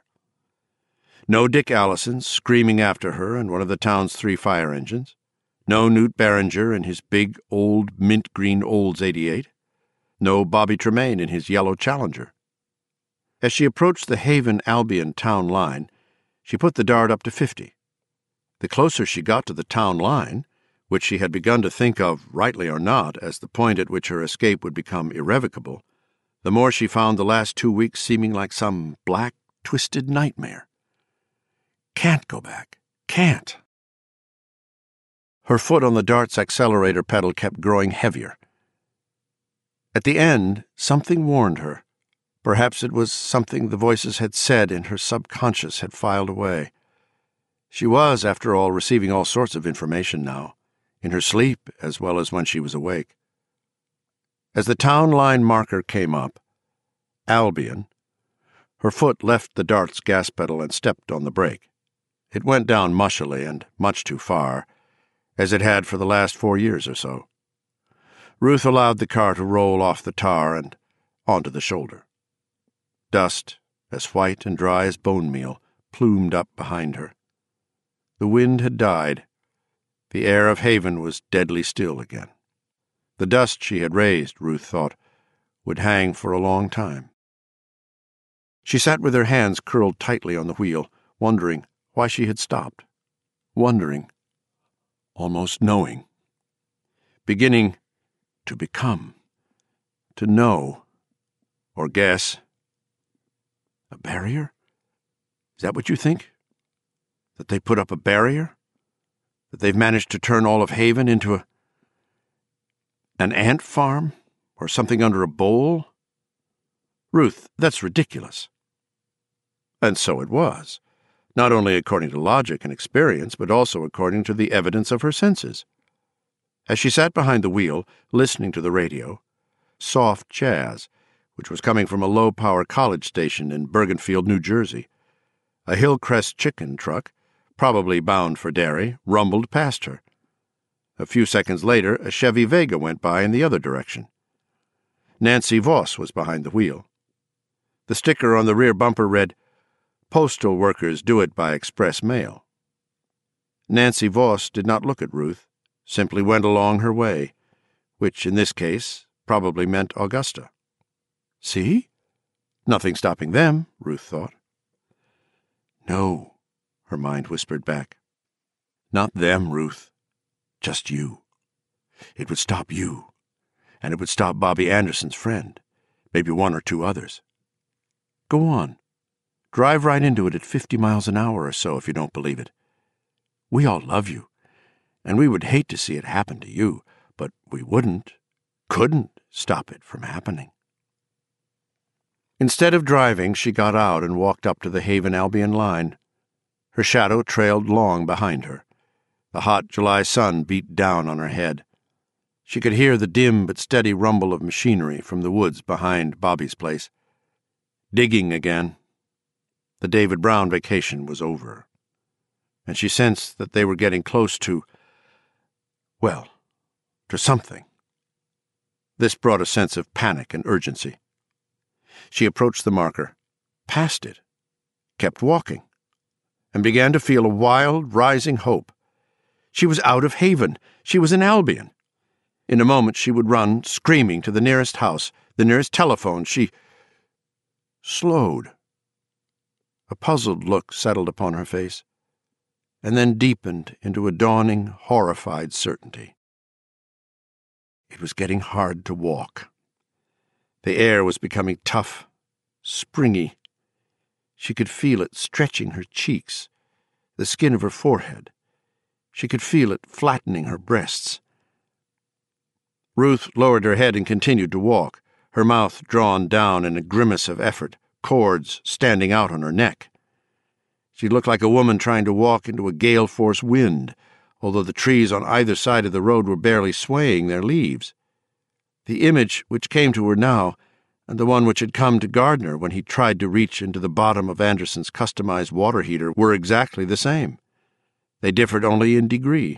No Dick Allison screaming after her in one of the town's three fire engines. No Newt Barringer in his big, old, mint-green Olds eighty-eight. No Bobby Tremaine in his yellow Challenger. As she approached the Haven-Albion town line, she put the dart up to fifty. The closer she got to the town line, which she had begun to think of, rightly or not, as the point at which her escape would become irrevocable, the more she found the last two weeks seeming like some black, twisted nightmare. Can't go back. Can't. Her foot on the dart's accelerator pedal kept growing heavier. At the end, something warned her. Perhaps it was something the voices had said and her subconscious had filed away. She was, after all, receiving all sorts of information now, in her sleep as well as when she was awake. As the town line marker came up, Albion, her foot left the dart's gas pedal and stepped on the brake. It went down mushily and much too far, as it had for the last four years or so. Ruth allowed the car to roll off the tar and onto the shoulder. Dust, as white and dry as bone meal, plumed up behind her. The wind had died. The air of Haven was deadly still again. The dust she had raised, Ruth thought, would hang for a long time. She sat with her hands curled tightly on the wheel, wondering why she had stopped. Wondering, almost knowing. Beginning to become, to know, or guess. A barrier? Is that what you think? That they put up a barrier? That they've managed to turn all of Haven into a... an ant farm? Or something under a bowl? Ruth, that's ridiculous. And so it was, not only according to logic and experience, but also according to the evidence of her senses. As she sat behind the wheel, listening to the radio, soft jazz, which was coming from a low-power college station in Bergenfield, New Jersey, a Hillcrest chicken truck, probably bound for Derry, rumbled past her. A few seconds later, a Chevy Vega went by in the other direction. Nancy Voss was behind the wheel. The sticker on the rear bumper read, "Postal workers do it by express mail." Nancy Voss did not look at Ruth, simply went along her way, which in this case probably meant Augusta. See? Nothing stopping them, Ruth thought. No, her mind whispered back. Not them, Ruth. Just you. It would stop you. And it would stop Bobby Anderson's friend, maybe one or two others. Go on. Drive right into it at fifty miles an hour or so if you don't believe it. We all love you, and we would hate to see it happen to you, but we wouldn't, couldn't stop it from happening. Instead of driving, she got out and walked up to the Haven Albion line. Her shadow trailed long behind her. The hot July sun beat down on her head. She could hear the dim but steady rumble of machinery from the woods behind Bobby's place. Digging again. The David Brown vacation was over, and she sensed that they were getting close to, well, to something. This brought a sense of panic and urgency. She approached the marker, passed it, kept walking, and began to feel a wild, rising hope. She was out of Haven. She was in Albion. In a moment she would run, screaming, to the nearest house, the nearest telephone. She slowed. A puzzled look settled upon her face, and then deepened into a dawning, horrified certainty. It was getting hard to walk. The air was becoming tough, springy. She could feel it stretching her cheeks, the skin of her forehead. She could feel it flattening her breasts. Ruth lowered her head and continued to walk, her mouth drawn down in a grimace of effort, cords standing out on her neck. She looked like a woman trying to walk into a gale-force wind, although the trees on either side of the road were barely swaying their leaves. The image which came to her now, and the one which had come to Gardner when he tried to reach into the bottom of Anderson's customized water heater, were exactly the same. They differed only in degree.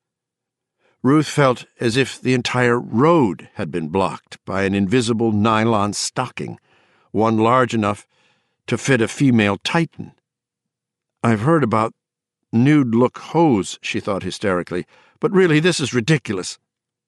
Ruth felt as if the entire road had been blocked by an invisible nylon stocking, one large enough to fit a female Titan. I've heard about nude-look hose, she thought hysterically, but really this is ridiculous.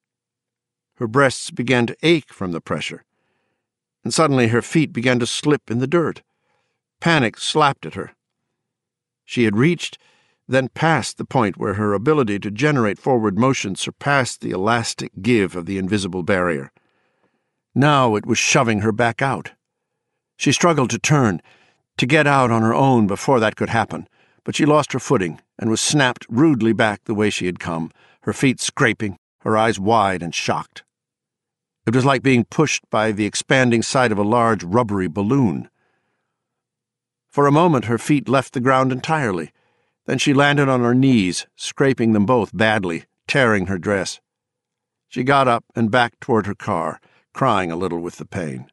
Her breasts began to ache from the pressure, and suddenly her feet began to slip in the dirt. Panic slapped at her. She had reached, then passed the point where her ability to generate forward motion surpassed the elastic give of the invisible barrier. Now it was shoving her back out. She struggled to turn, to get out on her own before that could happen, but she lost her footing and was snapped rudely back the way she had come, her feet scraping, her eyes wide and shocked. It was like being pushed by the expanding side of a large rubbery balloon. For a moment her feet left the ground entirely. Then she landed on her knees, scraping them both badly, tearing her dress. She got up and backed toward her car, crying a little with the pain.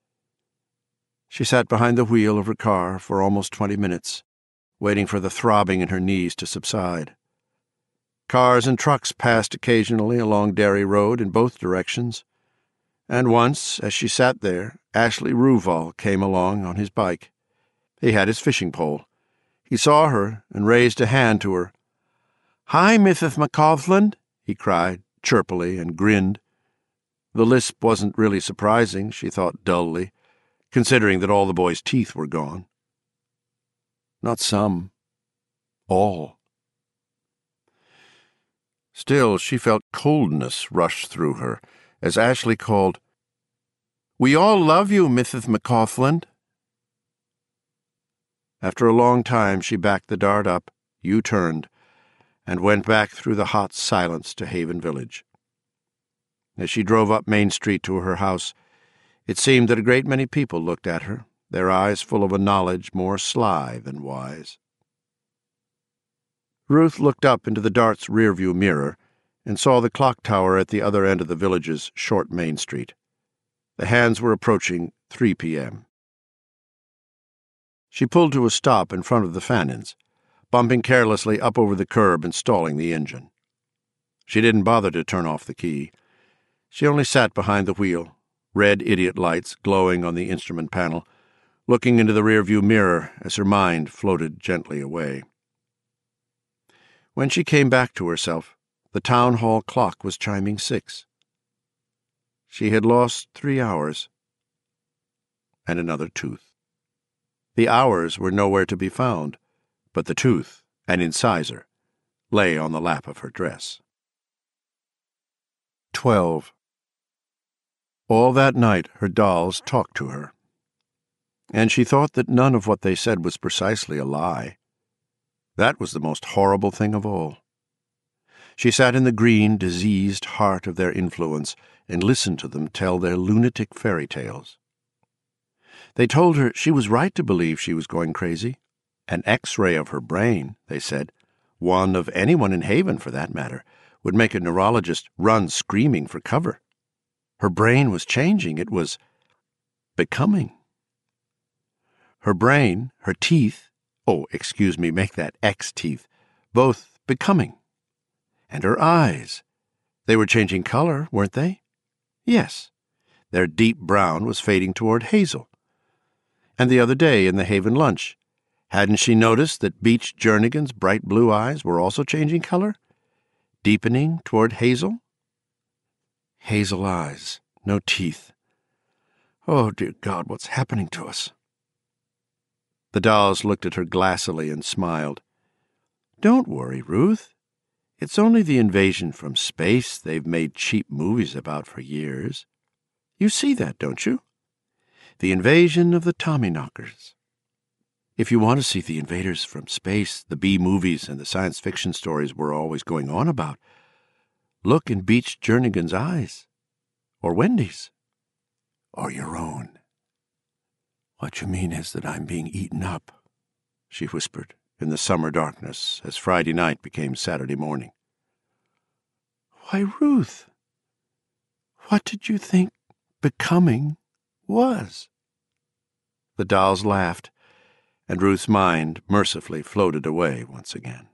She sat behind the wheel of her car for almost twenty minutes, waiting for the throbbing in her knees to subside. Cars and trucks passed occasionally along Derry Road in both directions, and once, as she sat there, Ashley Ruval came along on his bike. He had his fishing pole. He saw her and raised a hand to her. "Hi, Missus McCausland," he cried, chirpily, and grinned. The lisp wasn't really surprising, she thought dully, considering that all the boy's teeth were gone. Not some. All. Still, she felt coldness rush through her as Ashley called, "We all love you, Missus McCausland." After a long time she backed the Dart up, U-turned, and went back through the hot silence to Haven Village. As she drove up Main Street to her house, it seemed that a great many people looked at her, their eyes full of a knowledge more sly than wise. Ruth looked up into the Dart's rearview mirror and saw the clock tower at the other end of the village's short main street. The hands were approaching three p.m. She pulled to a stop in front of the Fannins, bumping carelessly up over the curb and stalling the engine. She didn't bother to turn off the key. She only sat behind the wheel, red idiot lights glowing on the instrument panel, looking into the rearview mirror as her mind floated gently away. When she came back to herself, the town hall clock was chiming six. She had lost three hours and another tooth. The hours were nowhere to be found, but the tooth, an incisor, lay on the lap of her dress. Twelve. All that night her dolls talked to her, and she thought that none of what they said was precisely a lie. That was the most horrible thing of all. She sat in the green, diseased heart of their influence and listened to them tell their lunatic fairy tales. They told her she was right to believe she was going crazy. An X-ray of her brain, they said, one of anyone in Haven for that matter, would make a neurologist run screaming for cover. Her brain was changing. It was becoming. Her brain, her teeth, oh, excuse me, make that X teeth, both becoming. And her eyes. They were changing color, weren't they? Yes. Their deep brown was fading toward hazel. And the other day in the Haven lunch, hadn't she noticed that Beach Jernigan's bright blue eyes were also changing color? Deepening toward hazel? Hazel eyes, no teeth. Oh, dear God, what's happening to us? The dolls looked at her glassily and smiled. Don't worry, Ruth. It's only the invasion from space they've made cheap movies about for years. You see that, don't you? The invasion of the Tommyknockers. If you want to see the invaders from space, the B-movies and the science fiction stories we're always going on about, look in Beach Jernigan's eyes, or Wendy's, or your own. What you mean is that I'm being eaten up, she whispered in the summer darkness as Friday night became Saturday morning. Why, Ruth, what did you think becoming was? The dolls laughed, and Ruth's mind mercifully floated away once again.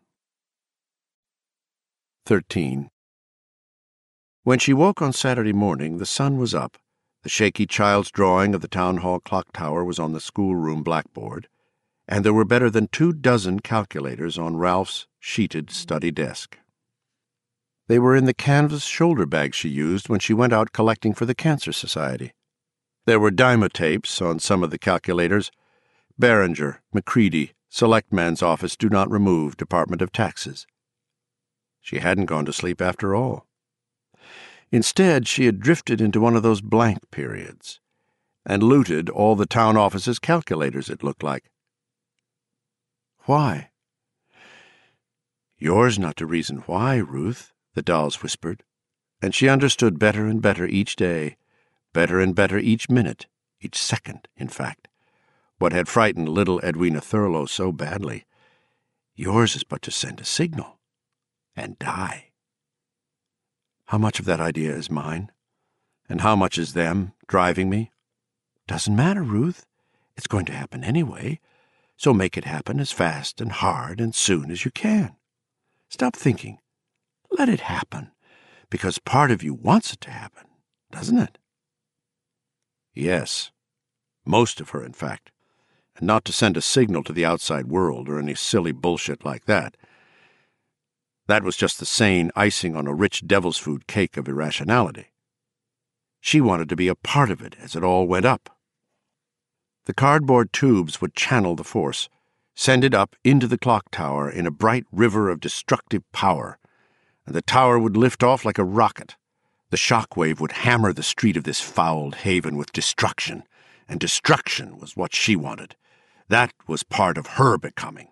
Thirteen. When she woke on Saturday morning, the sun was up. The shaky child's drawing of the town hall clock tower was on the schoolroom blackboard, and there were better than two dozen calculators on Ralph's sheeted study desk. They were in the canvas shoulder bag she used when she went out collecting for the Cancer Society. There were dymotapes on some of the calculators. Behringer, McCready, Selectman's Office Do Not Remove, Department of Taxes. She hadn't gone to sleep after all. Instead, she had drifted into one of those blank periods and looted all the town office's calculators, it looked like. Why? Yours not to reason why, Ruth, the dolls whispered, and she understood better and better each day, better and better each minute, each second, in fact, what had frightened little Edwina Thurlow so badly. Yours is but to send a signal and die. How much of that idea is mine? And how much is them driving me? Doesn't matter, Ruth. It's going to happen anyway, so make it happen as fast and hard and soon as you can. Stop thinking. Let it happen, because part of you wants it to happen, doesn't it? Yes, most of her, in fact, and not to send a signal to the outside world or any silly bullshit like that. That was just the sane icing on a rich devil's food cake of irrationality. She wanted to be a part of it as it all went up. The cardboard tubes would channel the force, send it up into the clock tower in a bright river of destructive power, and the tower would lift off like a rocket. The shock wave would hammer the street of this fouled haven with destruction, and destruction was what she wanted. That was part of her becoming.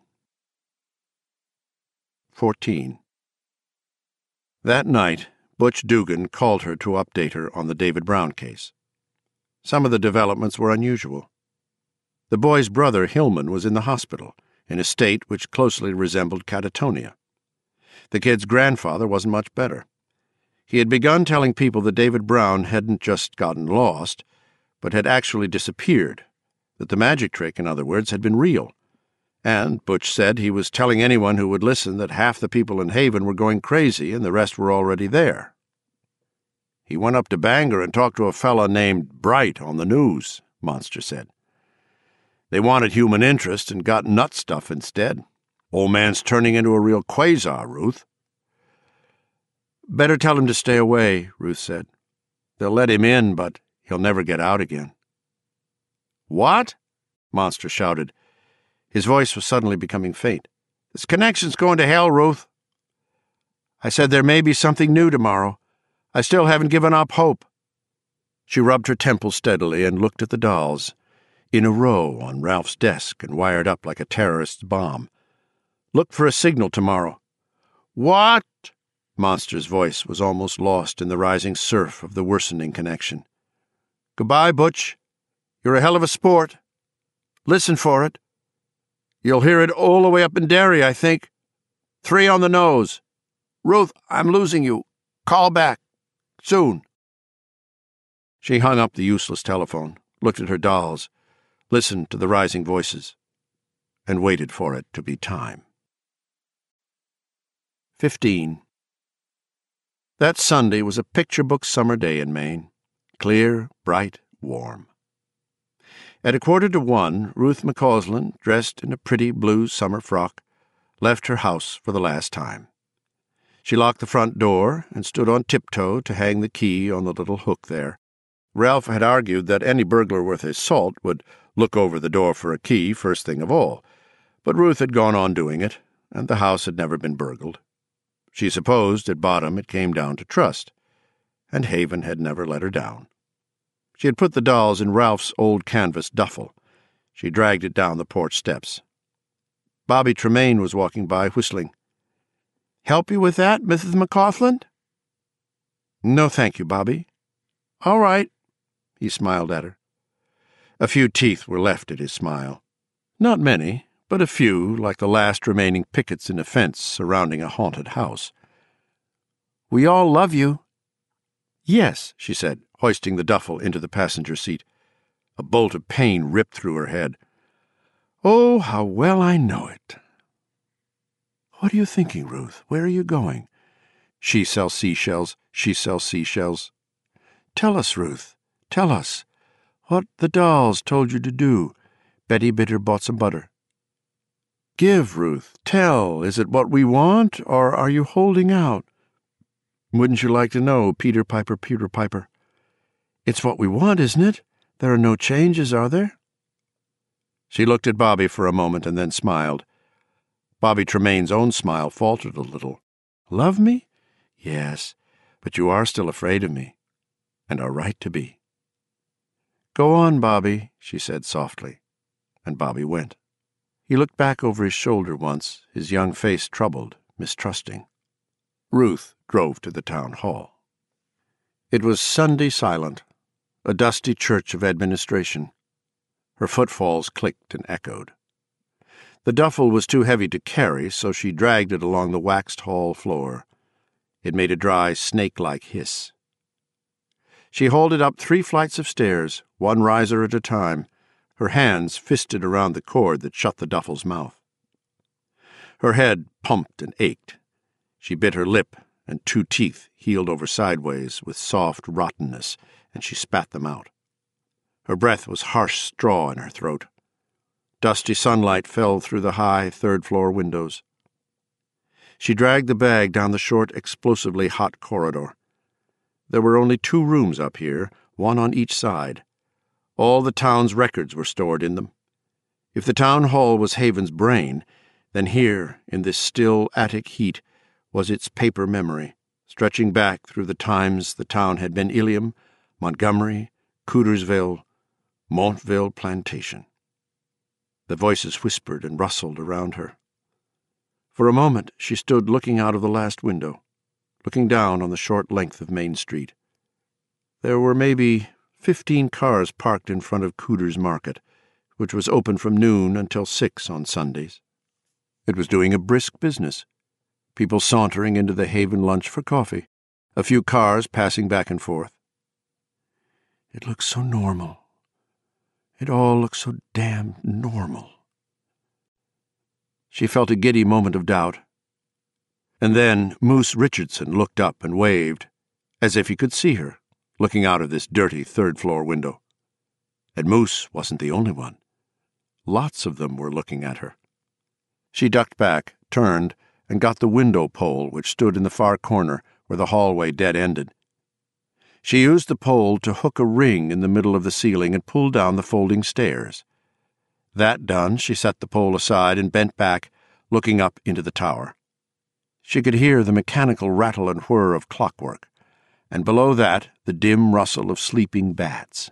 Fourteen. That night, Butch Dugan called her to update her on the David Brown case. Some of the developments were unusual. The boy's brother, Hillman, was in the hospital, in a state which closely resembled catatonia. The kid's grandfather wasn't much better. He had begun telling people that David Brown hadn't just gotten lost, but had actually disappeared, that the magic trick, in other words, had been real. And Butch said he was telling anyone who would listen that half the people in Haven were going crazy and the rest were already there. He went up to Bangor and talked to a fella named Bright on the news, Monster said. They wanted human interest and got nut stuff instead. Old man's turning into a real quasar, Ruth. Better tell him to stay away, Ruth said. They'll let him in, but he'll never get out again. What? Monster shouted. His voice was suddenly becoming faint. This connection's going to hell, Ruth. I said there may be something new tomorrow. I still haven't given up hope. She rubbed her temples steadily and looked at the dolls, in a row on Ralph's desk and wired up like a terrorist's bomb. Look for a signal tomorrow. What? Monster's voice was almost lost in the rising surf of the worsening connection. Goodbye, Butch. You're a hell of a sport. Listen for it. You'll hear it all the way up in Derry, I think. Three on the nose. Ruth, I'm losing you. Call back. Soon. She hung up the useless telephone, looked at her dolls, listened to the rising voices, and waited for it to be time. Fifteen. That Sunday was a picture-book summer day in Maine, clear, bright, warm. At a quarter to one, Ruth McCausland, dressed in a pretty blue summer frock, left her house for the last time. She locked the front door and stood on tiptoe to hang the key on the little hook there. Ralph had argued that any burglar worth his salt would look over the door for a key first thing of all, but Ruth had gone on doing it, and the house had never been burgled. She supposed at bottom it came down to trust, and Haven had never let her down. She had put the dolls in Ralph's old canvas duffel. She dragged it down the porch steps. Bobby Tremaine was walking by, whistling. "Help you with that, Missus McCausland?" "No, thank you, Bobby." "All right." He smiled at her. A few teeth were left at his smile. Not many, but a few, like the last remaining pickets in a fence surrounding a haunted house. "We all love you." "Yes," she said, hoisting the duffel into the passenger seat. A bolt of pain ripped through her head. "Oh, how well I know it." "What are you thinking, Ruth? Where are you going?" "She sells seashells. She sells seashells." "Tell us, Ruth. Tell us. What the dolls told you to do. Betty Bitter bought some butter." "Give, Ruth. Tell. Is it what we want, or are you holding out?" "Wouldn't you like to know, Peter Piper, Peter Piper?" "It's what we want, isn't it? There are no changes, are there?" She looked at Bobby for a moment and then smiled. Bobby Tremaine's own smile faltered a little. "Love me? Yes, but you are still afraid of me, and are right to be." "Go on, Bobby," she said softly, and Bobby went. He looked back over his shoulder once, his young face troubled, mistrusting. Ruth drove to the town hall. It was Sunday silent, a dusty church of administration. Her footfalls clicked and echoed. The duffel was too heavy to carry, so she dragged it along the waxed hall floor. It made a dry, snake-like hiss. She hauled it up three flights of stairs, one riser at a time, her hands fisted around the cord that shut the duffel's mouth. Her head pumped and ached. She bit her lip, and two teeth healed over sideways with soft rottenness, and she spat them out. Her breath was harsh straw in her throat. Dusty sunlight fell through the high third-floor windows. She dragged the bag down the short, explosively hot corridor. There were only two rooms up here, one on each side. All the town's records were stored in them. If the town hall was Haven's brain, then here, in this still attic heat, was its paper memory, stretching back through the times the town had been Ilium, Montgomery, Cootersville, Montville Plantation. The voices whispered and rustled around her. For a moment she stood looking out of the last window, looking down on the short length of Main Street. There were maybe fifteen cars parked in front of Cooter's Market, which was open from noon until six on Sundays. It was doing a brisk business. People sauntering into the Haven lunch for coffee, a few cars passing back and forth. It looks so normal. It all looks so damn normal. She felt a giddy moment of doubt. And then Moose Richardson looked up and waved, as if he could see her, looking out of this dirty third-floor window. And Moose wasn't the only one. Lots of them were looking at her. She ducked back, turned, and got the window pole which stood in the far corner where the hallway dead-ended. She used the pole to hook a ring in the middle of the ceiling and pull down the folding stairs. That done, she set the pole aside and bent back, looking up into the tower. She could hear the mechanical rattle and whir of clockwork, and below that the dim rustle of sleeping bats.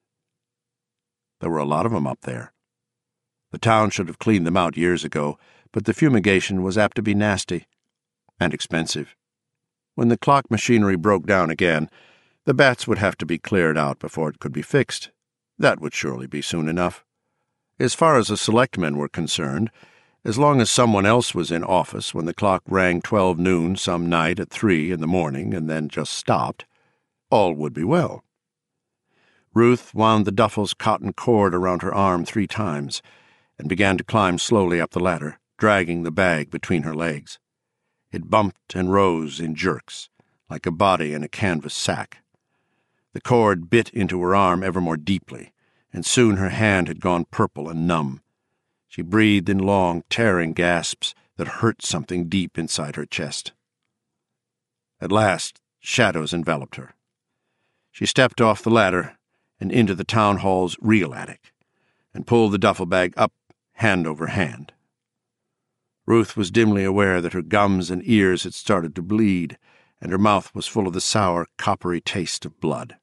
There were a lot of them up there. The town should have cleaned them out years ago, but the fumigation was apt to be nasty and expensive. When the clock machinery broke down again, the bats would have to be cleared out before it could be fixed. That would surely be soon enough. As far as the selectmen were concerned, as long as someone else was in office when the clock rang twelve noon some night at three in the morning and then just stopped, all would be well. Ruth wound the duffel's cotton cord around her arm three times and began to climb slowly up the ladder, dragging the bag between her legs. It bumped and rose in jerks, like a body in a canvas sack. The cord bit into her arm ever more deeply, and soon her hand had gone purple and numb. She breathed in long, tearing gasps that hurt something deep inside her chest. At last, shadows enveloped her. She stepped off the ladder and into the town hall's real attic, and pulled the duffel bag up hand over hand. Ruth was dimly aware that her gums and ears had started to bleed, and her mouth was full of the sour, coppery taste of blood.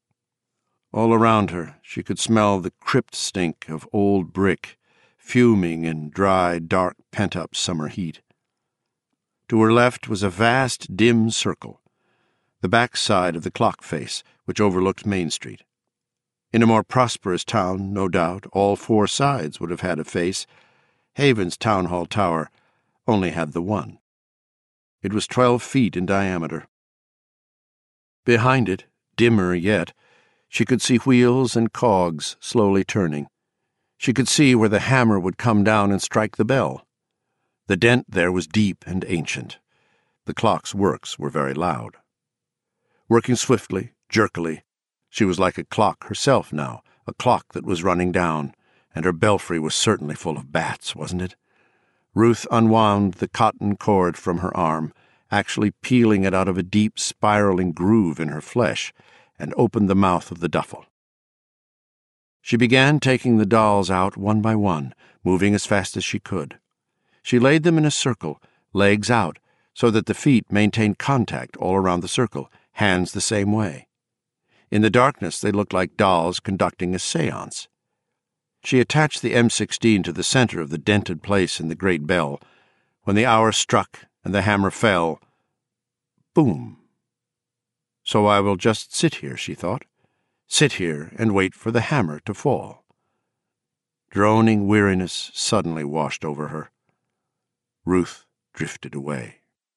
All around her she could smell the crypt stink of old brick, fuming in dry, dark, pent-up summer heat. To her left was a vast, dim circle, the back side of the clock face, which overlooked Main Street. In a more prosperous town, no doubt, all four sides would have had a face. Haven's town hall tower only had the one. It was twelve feet in diameter. Behind it, dimmer yet, she could see wheels and cogs slowly turning. She could see where the hammer would come down and strike the bell. The dent there was deep and ancient. The clock's works were very loud. Working swiftly, jerkily, she was like a clock herself now, a clock that was running down, and her belfry was certainly full of bats, wasn't it? Ruth unwound the cotton cord from her arm, actually peeling it out of a deep, spiraling groove in her flesh, and opened the mouth of the duffel. She began taking the dolls out one by one, moving as fast as she could. She laid them in a circle, legs out, so that the feet maintained contact all around the circle, hands the same way. In the darkness they looked like dolls conducting a séance. She attached the M sixteen to the center of the dented place in the great bell. When the hour struck and the hammer fell, boom. So I will just sit here, she thought. Sit here and wait for the hammer to fall. Droning weariness suddenly washed over her. Ruth drifted away.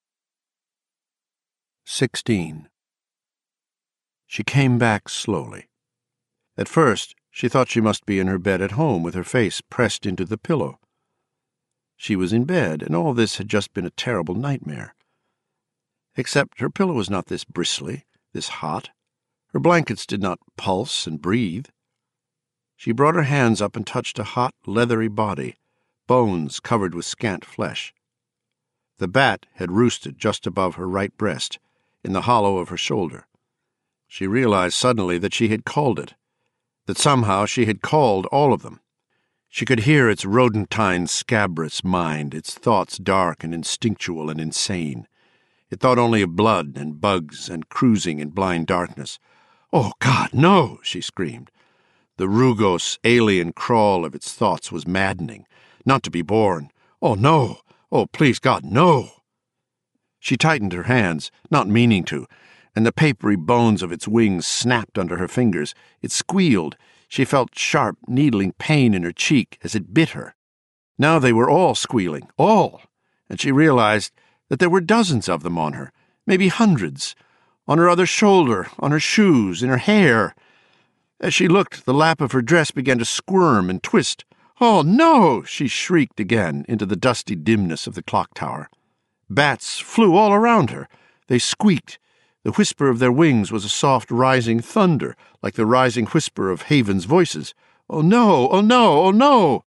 Sixteen. She came back slowly. At first, she thought she must be in her bed at home with her face pressed into the pillow. She was in bed, and all this had just been a terrible nightmare. Except her pillow was not this bristly, this hot. Her blankets did not pulse and breathe. She brought her hands up and touched a hot, leathery body, bones covered with scant flesh. The bat had roosted just above her right breast, in the hollow of her shoulder. She realized suddenly that she had called it, that somehow she had called all of them. She could hear its rodentine, scabrous mind, its thoughts dark and instinctual and insane. It thought only of blood and bugs and cruising in blind darkness. "Oh, God, no!" she screamed. The rugose, alien crawl of its thoughts was maddening. Not to be borne. Oh, no! Oh, please, God, no! She tightened her hands, not meaning to, and the papery bones of its wings snapped under her fingers. It squealed. She felt sharp, needling pain in her cheek as it bit her. Now they were all squealing, all, and she realized that there were dozens of them on her, maybe hundreds, on her other shoulder, on her shoes, in her hair. As she looked, the lap of her dress began to squirm and twist. "Oh, no!" she shrieked again into the dusty dimness of the clock tower. Bats flew all around her. They squeaked. The whisper of their wings was a soft rising thunder, like the rising whisper of Haven's voices. "Oh, no! Oh, no! Oh, no!"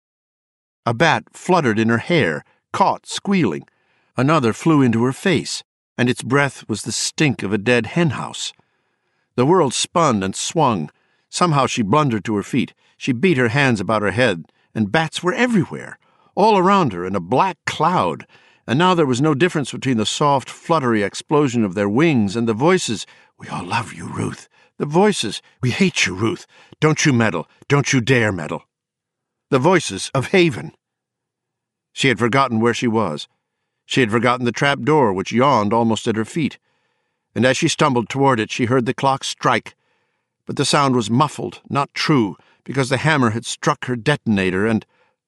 A bat fluttered in her hair, caught, squealing. Another flew into her face, and its breath was the stink of a dead henhouse. The world spun and swung. Somehow she blundered to her feet. She beat her hands about her head, and bats were everywhere, all around her in a black cloud, and now there was no difference between the soft, fluttery explosion of their wings and the voices. "We all love you, Ruth." The voices. "We hate you, Ruth. Don't you meddle. Don't you dare meddle." The voices of Haven. She had forgotten where she was. She had forgotten the trap door which yawned almost at her feet, and as she stumbled toward it she heard the clock strike. But the sound was muffled, not true, because the hammer had struck her detonator, and...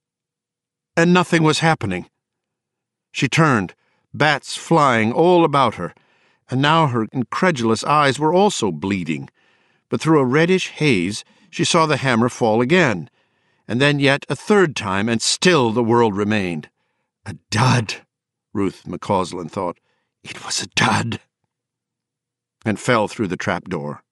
and nothing was happening. She turned, bats flying all about her, and now her incredulous eyes were also bleeding. But through a reddish haze she saw the hammer fall again, and then yet a third time, and still the world remained. A dud, Ruth McCausland thought. It was a dud. And fell through the trapdoor.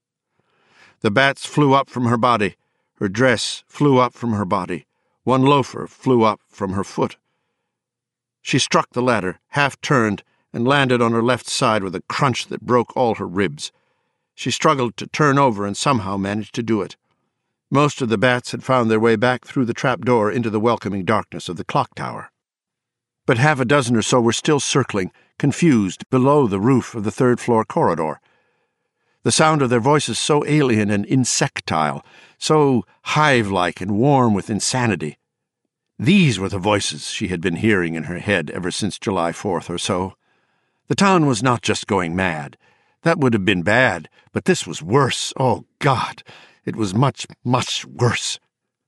The bats flew up from her body. Her dress flew up from her body. One loafer flew up from her foot. She struck the ladder, half-turned, and landed on her left side with a crunch that broke all her ribs. She struggled to turn over and somehow managed to do it. Most of the bats had found their way back through the trapdoor into the welcoming darkness of the clock tower. But half a dozen or so were still circling, confused, below the roof of the third-floor corridor. The sound of their voices so alien and insectile, so hive-like and warm with insanity. These were the voices she had been hearing in her head ever since July fourth or so. The town was not just going mad. That would have been bad, but this was worse. Oh, God, it was much, much worse.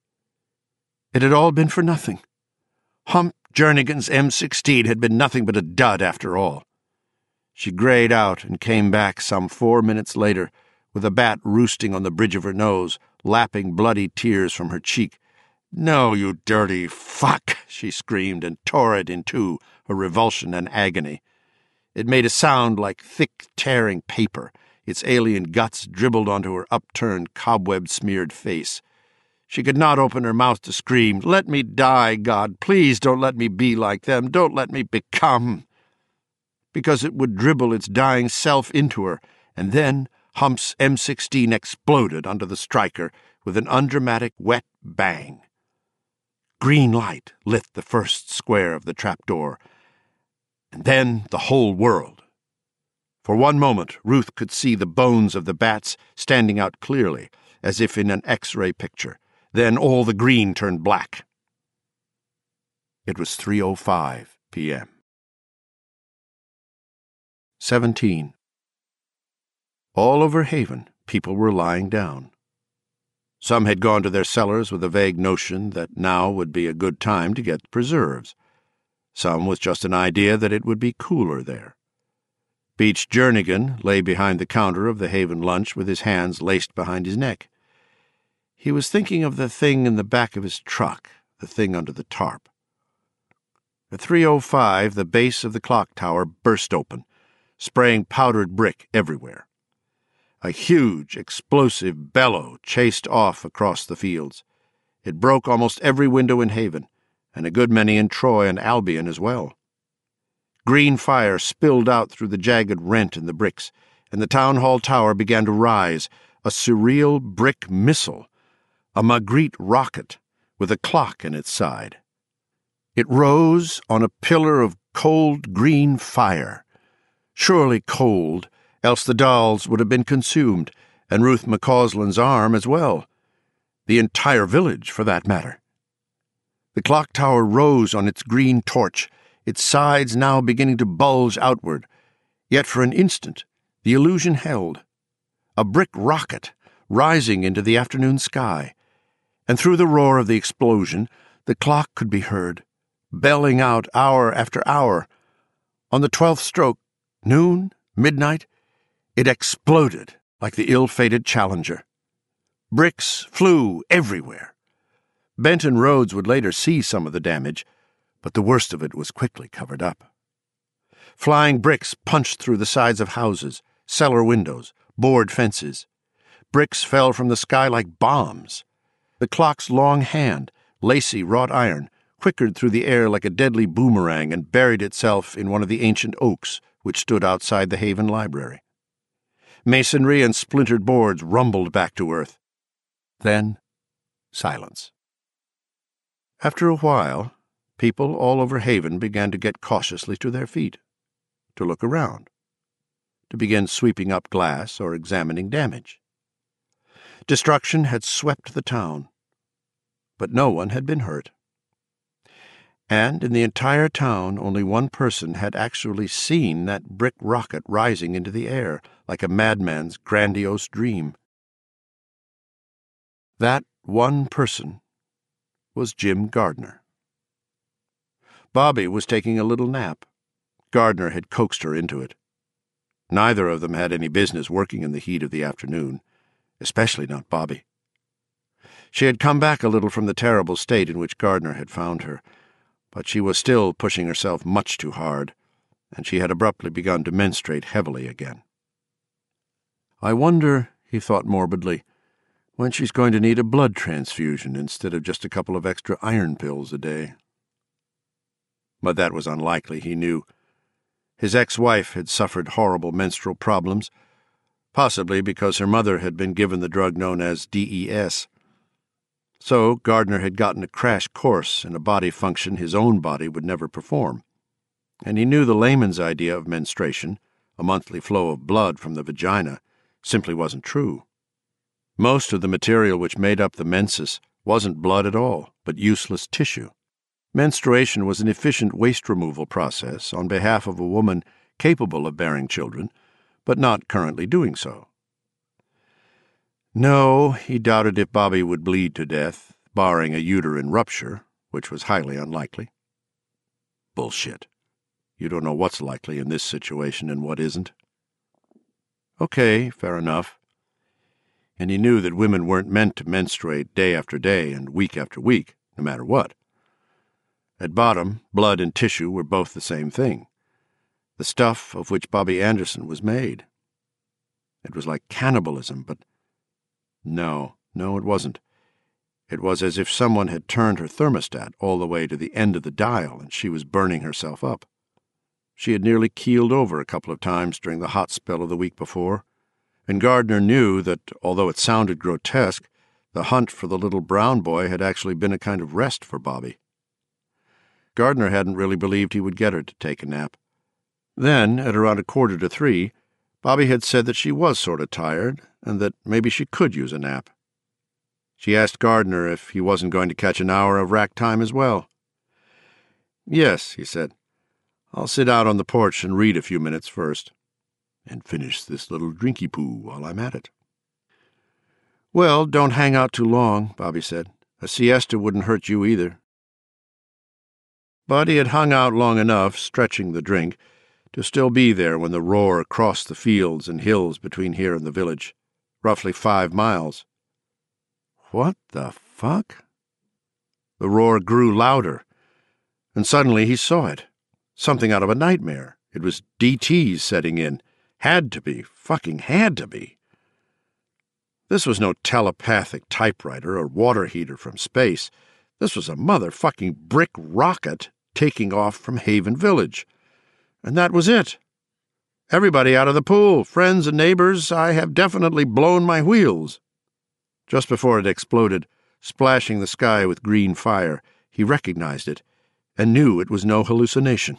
It had all been for nothing. Hump Jernigan's M sixteen had been nothing but a dud after all. She grayed out and came back some four minutes later, with a bat roosting on the bridge of her nose, lapping bloody tears from her cheek. "No, you dirty fuck!" she screamed and tore it in two, her revulsion and agony. It made a sound like thick, tearing paper. Its alien guts dribbled onto her upturned, cobweb-smeared face. She could not open her mouth to scream, "Let me die, God! Please don't let me be like them! Don't let me become!" Because it would dribble its dying self into her, and then Hump's M sixteen exploded under the striker with an undramatic, wet bang. Green light lit the first square of the trapdoor, and then the whole world. For one moment, Ruth could see the bones of the bats standing out clearly, as if in an X-ray picture. Then all the green turned black. It was three oh five p m Seventeen. All over Haven, people were lying down. Some had gone to their cellars with a vague notion that now would be a good time to get preserves. Some with just an idea that it would be cooler there. Beach Jernigan lay behind the counter of the Haven lunch with his hands laced behind his neck. He was thinking of the thing in the back of his truck, the thing under the tarp. At three oh five, the base of the clock tower burst open, spraying powdered brick everywhere. A huge, explosive bellow chased off across the fields. It broke almost every window in Haven, and a good many in Troy and Albion as well. Green fire spilled out through the jagged rent in the bricks, and the town hall tower began to rise, a surreal brick missile, a Magritte rocket with a clock in its side. It rose on a pillar of cold green fire, surely cold, else the dolls would have been consumed, and Ruth McCausland's arm as well. The entire village, for that matter. The clock tower rose on its green torch, its sides now beginning to bulge outward. Yet for an instant the illusion held. A brick rocket, rising into the afternoon sky, and through the roar of the explosion, the clock could be heard, belling out hour after hour. On the twelfth stroke, noon, midnight, it exploded like the ill-fated Challenger. Bricks flew everywhere. Benton Rhodes would later see some of the damage, but the worst of it was quickly covered up. Flying bricks punched through the sides of houses, cellar windows, board fences. Bricks fell from the sky like bombs. The clock's long hand, lacy wrought iron, quickered through the air like a deadly boomerang and buried itself in one of the ancient oaks which stood outside the Haven Library. Masonry and splintered boards rumbled back to earth. Then, silence. After a while, people all over Haven began to get cautiously to their feet, to look around, to begin sweeping up glass or examining damage. Destruction had swept the town, but no one had been hurt. And in the entire town, only one person had actually seen that brick rocket rising into the air like a madman's grandiose dream. That one person was Jim Gardner. Bobby was taking a little nap. Gardner had coaxed her into it. Neither of them had any business working in the heat of the afternoon, especially not Bobby. She had come back a little from the terrible state in which Gardner had found her, but she was still pushing herself much too hard, and she had abruptly begun to menstruate heavily again. I wonder, he thought morbidly, when she's going to need a blood transfusion instead of just a couple of extra iron pills a day. But that was unlikely, he knew. His ex-wife had suffered horrible menstrual problems, possibly because her mother had been given the drug known as D E S. So Gardner had gotten a crash course in a body function his own body would never perform, and he knew the layman's idea of menstruation, a monthly flow of blood from the vagina, simply wasn't true. Most of the material which made up the menses wasn't blood at all, but useless tissue. Menstruation was an efficient waste removal process on behalf of a woman capable of bearing children, but not currently doing so. No, he doubted if Bobby would bleed to death, barring a uterine rupture, which was highly unlikely. Bullshit. You don't know what's likely in this situation and what isn't. Okay, fair enough. And he knew that women weren't meant to menstruate day after day and week after week, no matter what. At bottom, blood and tissue were both the same thing, the stuff of which Bobby Anderson was made. It was like cannibalism, but no, no, it wasn't. It was as if someone had turned her thermostat all the way to the end of the dial and she was burning herself up. She had nearly keeled over a couple of times during the hot spell of the week before, and Gardner knew that, although it sounded grotesque, the hunt for the little brown boy had actually been a kind of rest for Bobby. Gardner hadn't really believed he would get her to take a nap. Then, at around a quarter to three, Bobby had said that she was sort of tired and that maybe she could use a nap. She asked Gardner if he wasn't going to catch an hour of rack time as well. Yes, he said. I'll sit out on the porch and read a few minutes first, and finish this little drinky-poo while I'm at it. Well, don't hang out too long, Bobby said. A siesta wouldn't hurt you either. But he had hung out long enough, stretching the drink, to still be there when the roar crossed the fields and hills between here and the village, roughly five miles. What the fuck? The roar grew louder, and suddenly he saw it. Something out of a nightmare. It was D T's setting in. Had to be. Fucking had to be. This was no telepathic typewriter or water heater from space. This was a motherfucking brick rocket taking off from Haven Village. And that was it. Everybody out of the pool, friends and neighbors, I have definitely blown my wheels. Just before it exploded, splashing the sky with green fire, he recognized it and knew it was no hallucination.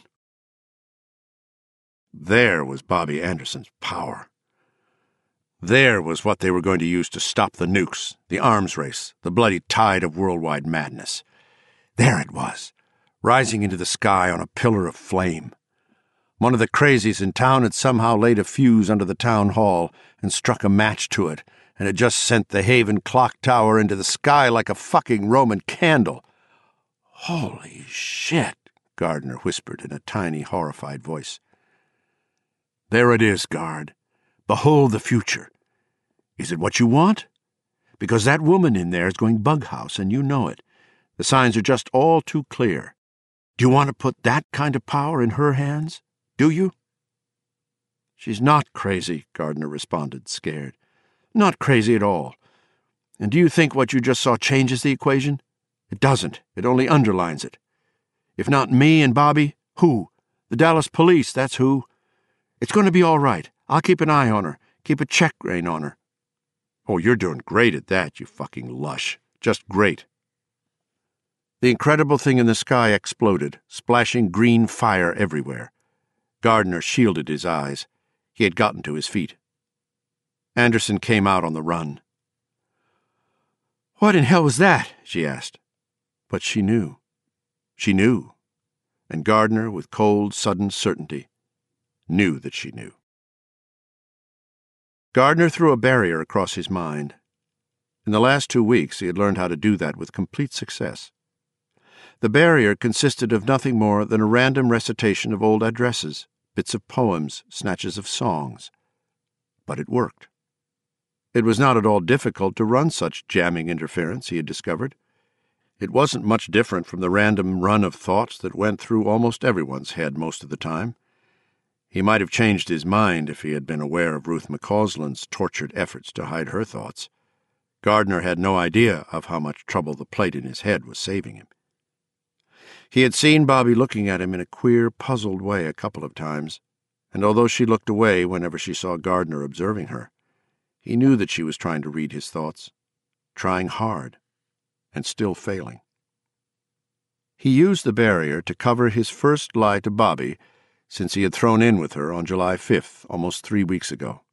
There was Bobby Anderson's power. There was what they were going to use to stop the nukes, the arms race, the bloody tide of worldwide madness. There it was, rising into the sky on a pillar of flame. One of the crazies in town had somehow laid a fuse under the town hall and struck a match to it and had just sent the Haven clock tower into the sky like a fucking Roman candle. "Holy shit," Gardner whispered in a tiny, horrified voice. "There it is, Guard. Behold the future. Is it what you want? Because that woman in there is going bughouse, and you know it. The signs are just all too clear. Do you want to put that kind of power in her hands? Do you?" "She's not crazy," Gardner responded, scared. "Not crazy at all. And do you think what you just saw changes the equation? It doesn't. It only underlines it. If not me and Bobby, who? The Dallas police, that's who. It's going to be all right. I'll keep an eye on her, keep a check rein on her." "Oh, you're doing great at that, you fucking lush. Just great." The incredible thing in the sky exploded, splashing green fire everywhere. Gardner shielded his eyes. He had gotten to his feet. Anderson came out on the run. "What in hell was that?" she asked. But she knew. She knew. And Gardner, with cold, sudden certainty, knew that she knew. Gardner threw a barrier across his mind. In the last two weeks he had learned how to do that with complete success. The barrier consisted of nothing more than a random recitation of old addresses, bits of poems, snatches of songs. But it worked. It was not at all difficult to run such jamming interference, he had discovered. It wasn't much different from the random run of thoughts that went through almost everyone's head most of the time. He might have changed his mind if he had been aware of Ruth McCausland's tortured efforts to hide her thoughts. Gardner had no idea of how much trouble the plate in his head was saving him. He had seen Bobby looking at him in a queer, puzzled way a couple of times, and although she looked away whenever she saw Gardner observing her, he knew that she was trying to read his thoughts, trying hard, and still failing. He used the barrier to cover his first lie to Bobby since he had thrown in with her on July fifth, almost three weeks ago.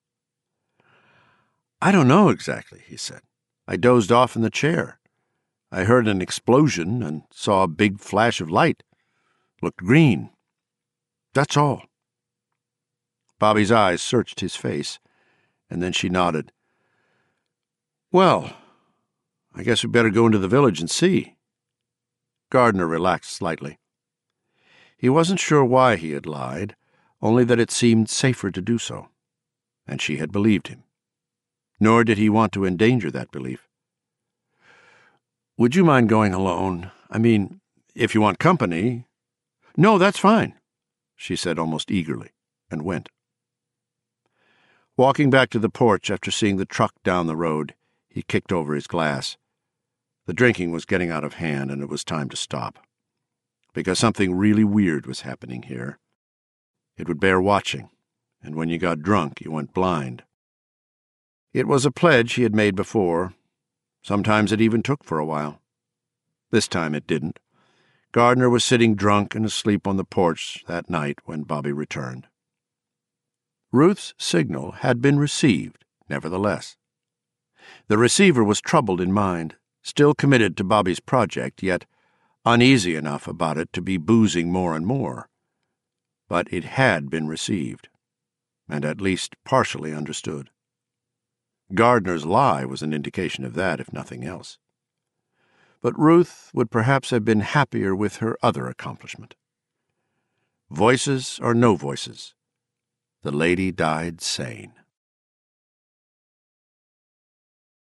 "I don't know exactly," he said. "I dozed off in the chair. I heard an explosion and saw a big flash of light. Looked green. That's all." Bobby's eyes searched his face, and then she nodded. "Well, I guess we'd better go into the village and see." Gardner relaxed slightly. He wasn't sure why he had lied, only that it seemed safer to do so, and she had believed him. Nor did he want to endanger that belief. "Would you mind going alone? I mean, if you want company—" "No, that's fine," she said almost eagerly, and went. Walking back to the porch after seeing the truck down the road, he kicked over his glass. The drinking was getting out of hand, and it was time to stop. Because something really weird was happening here. It would bear watching, and when you got drunk, you went blind. It was a pledge he had made before. Sometimes it even took for a while. This time it didn't. Gardner was sitting drunk and asleep on the porch that night when Bobby returned. Ruth's signal had been received, nevertheless. The receiver was troubled in mind, still committed to Bobby's project, yet uneasy enough about it to be boozing more and more. But it had been received, and at least partially understood. Gardner's lie was an indication of that, if nothing else. But Ruth would perhaps have been happier with her other accomplishment. Voices or no voices, the lady died sane.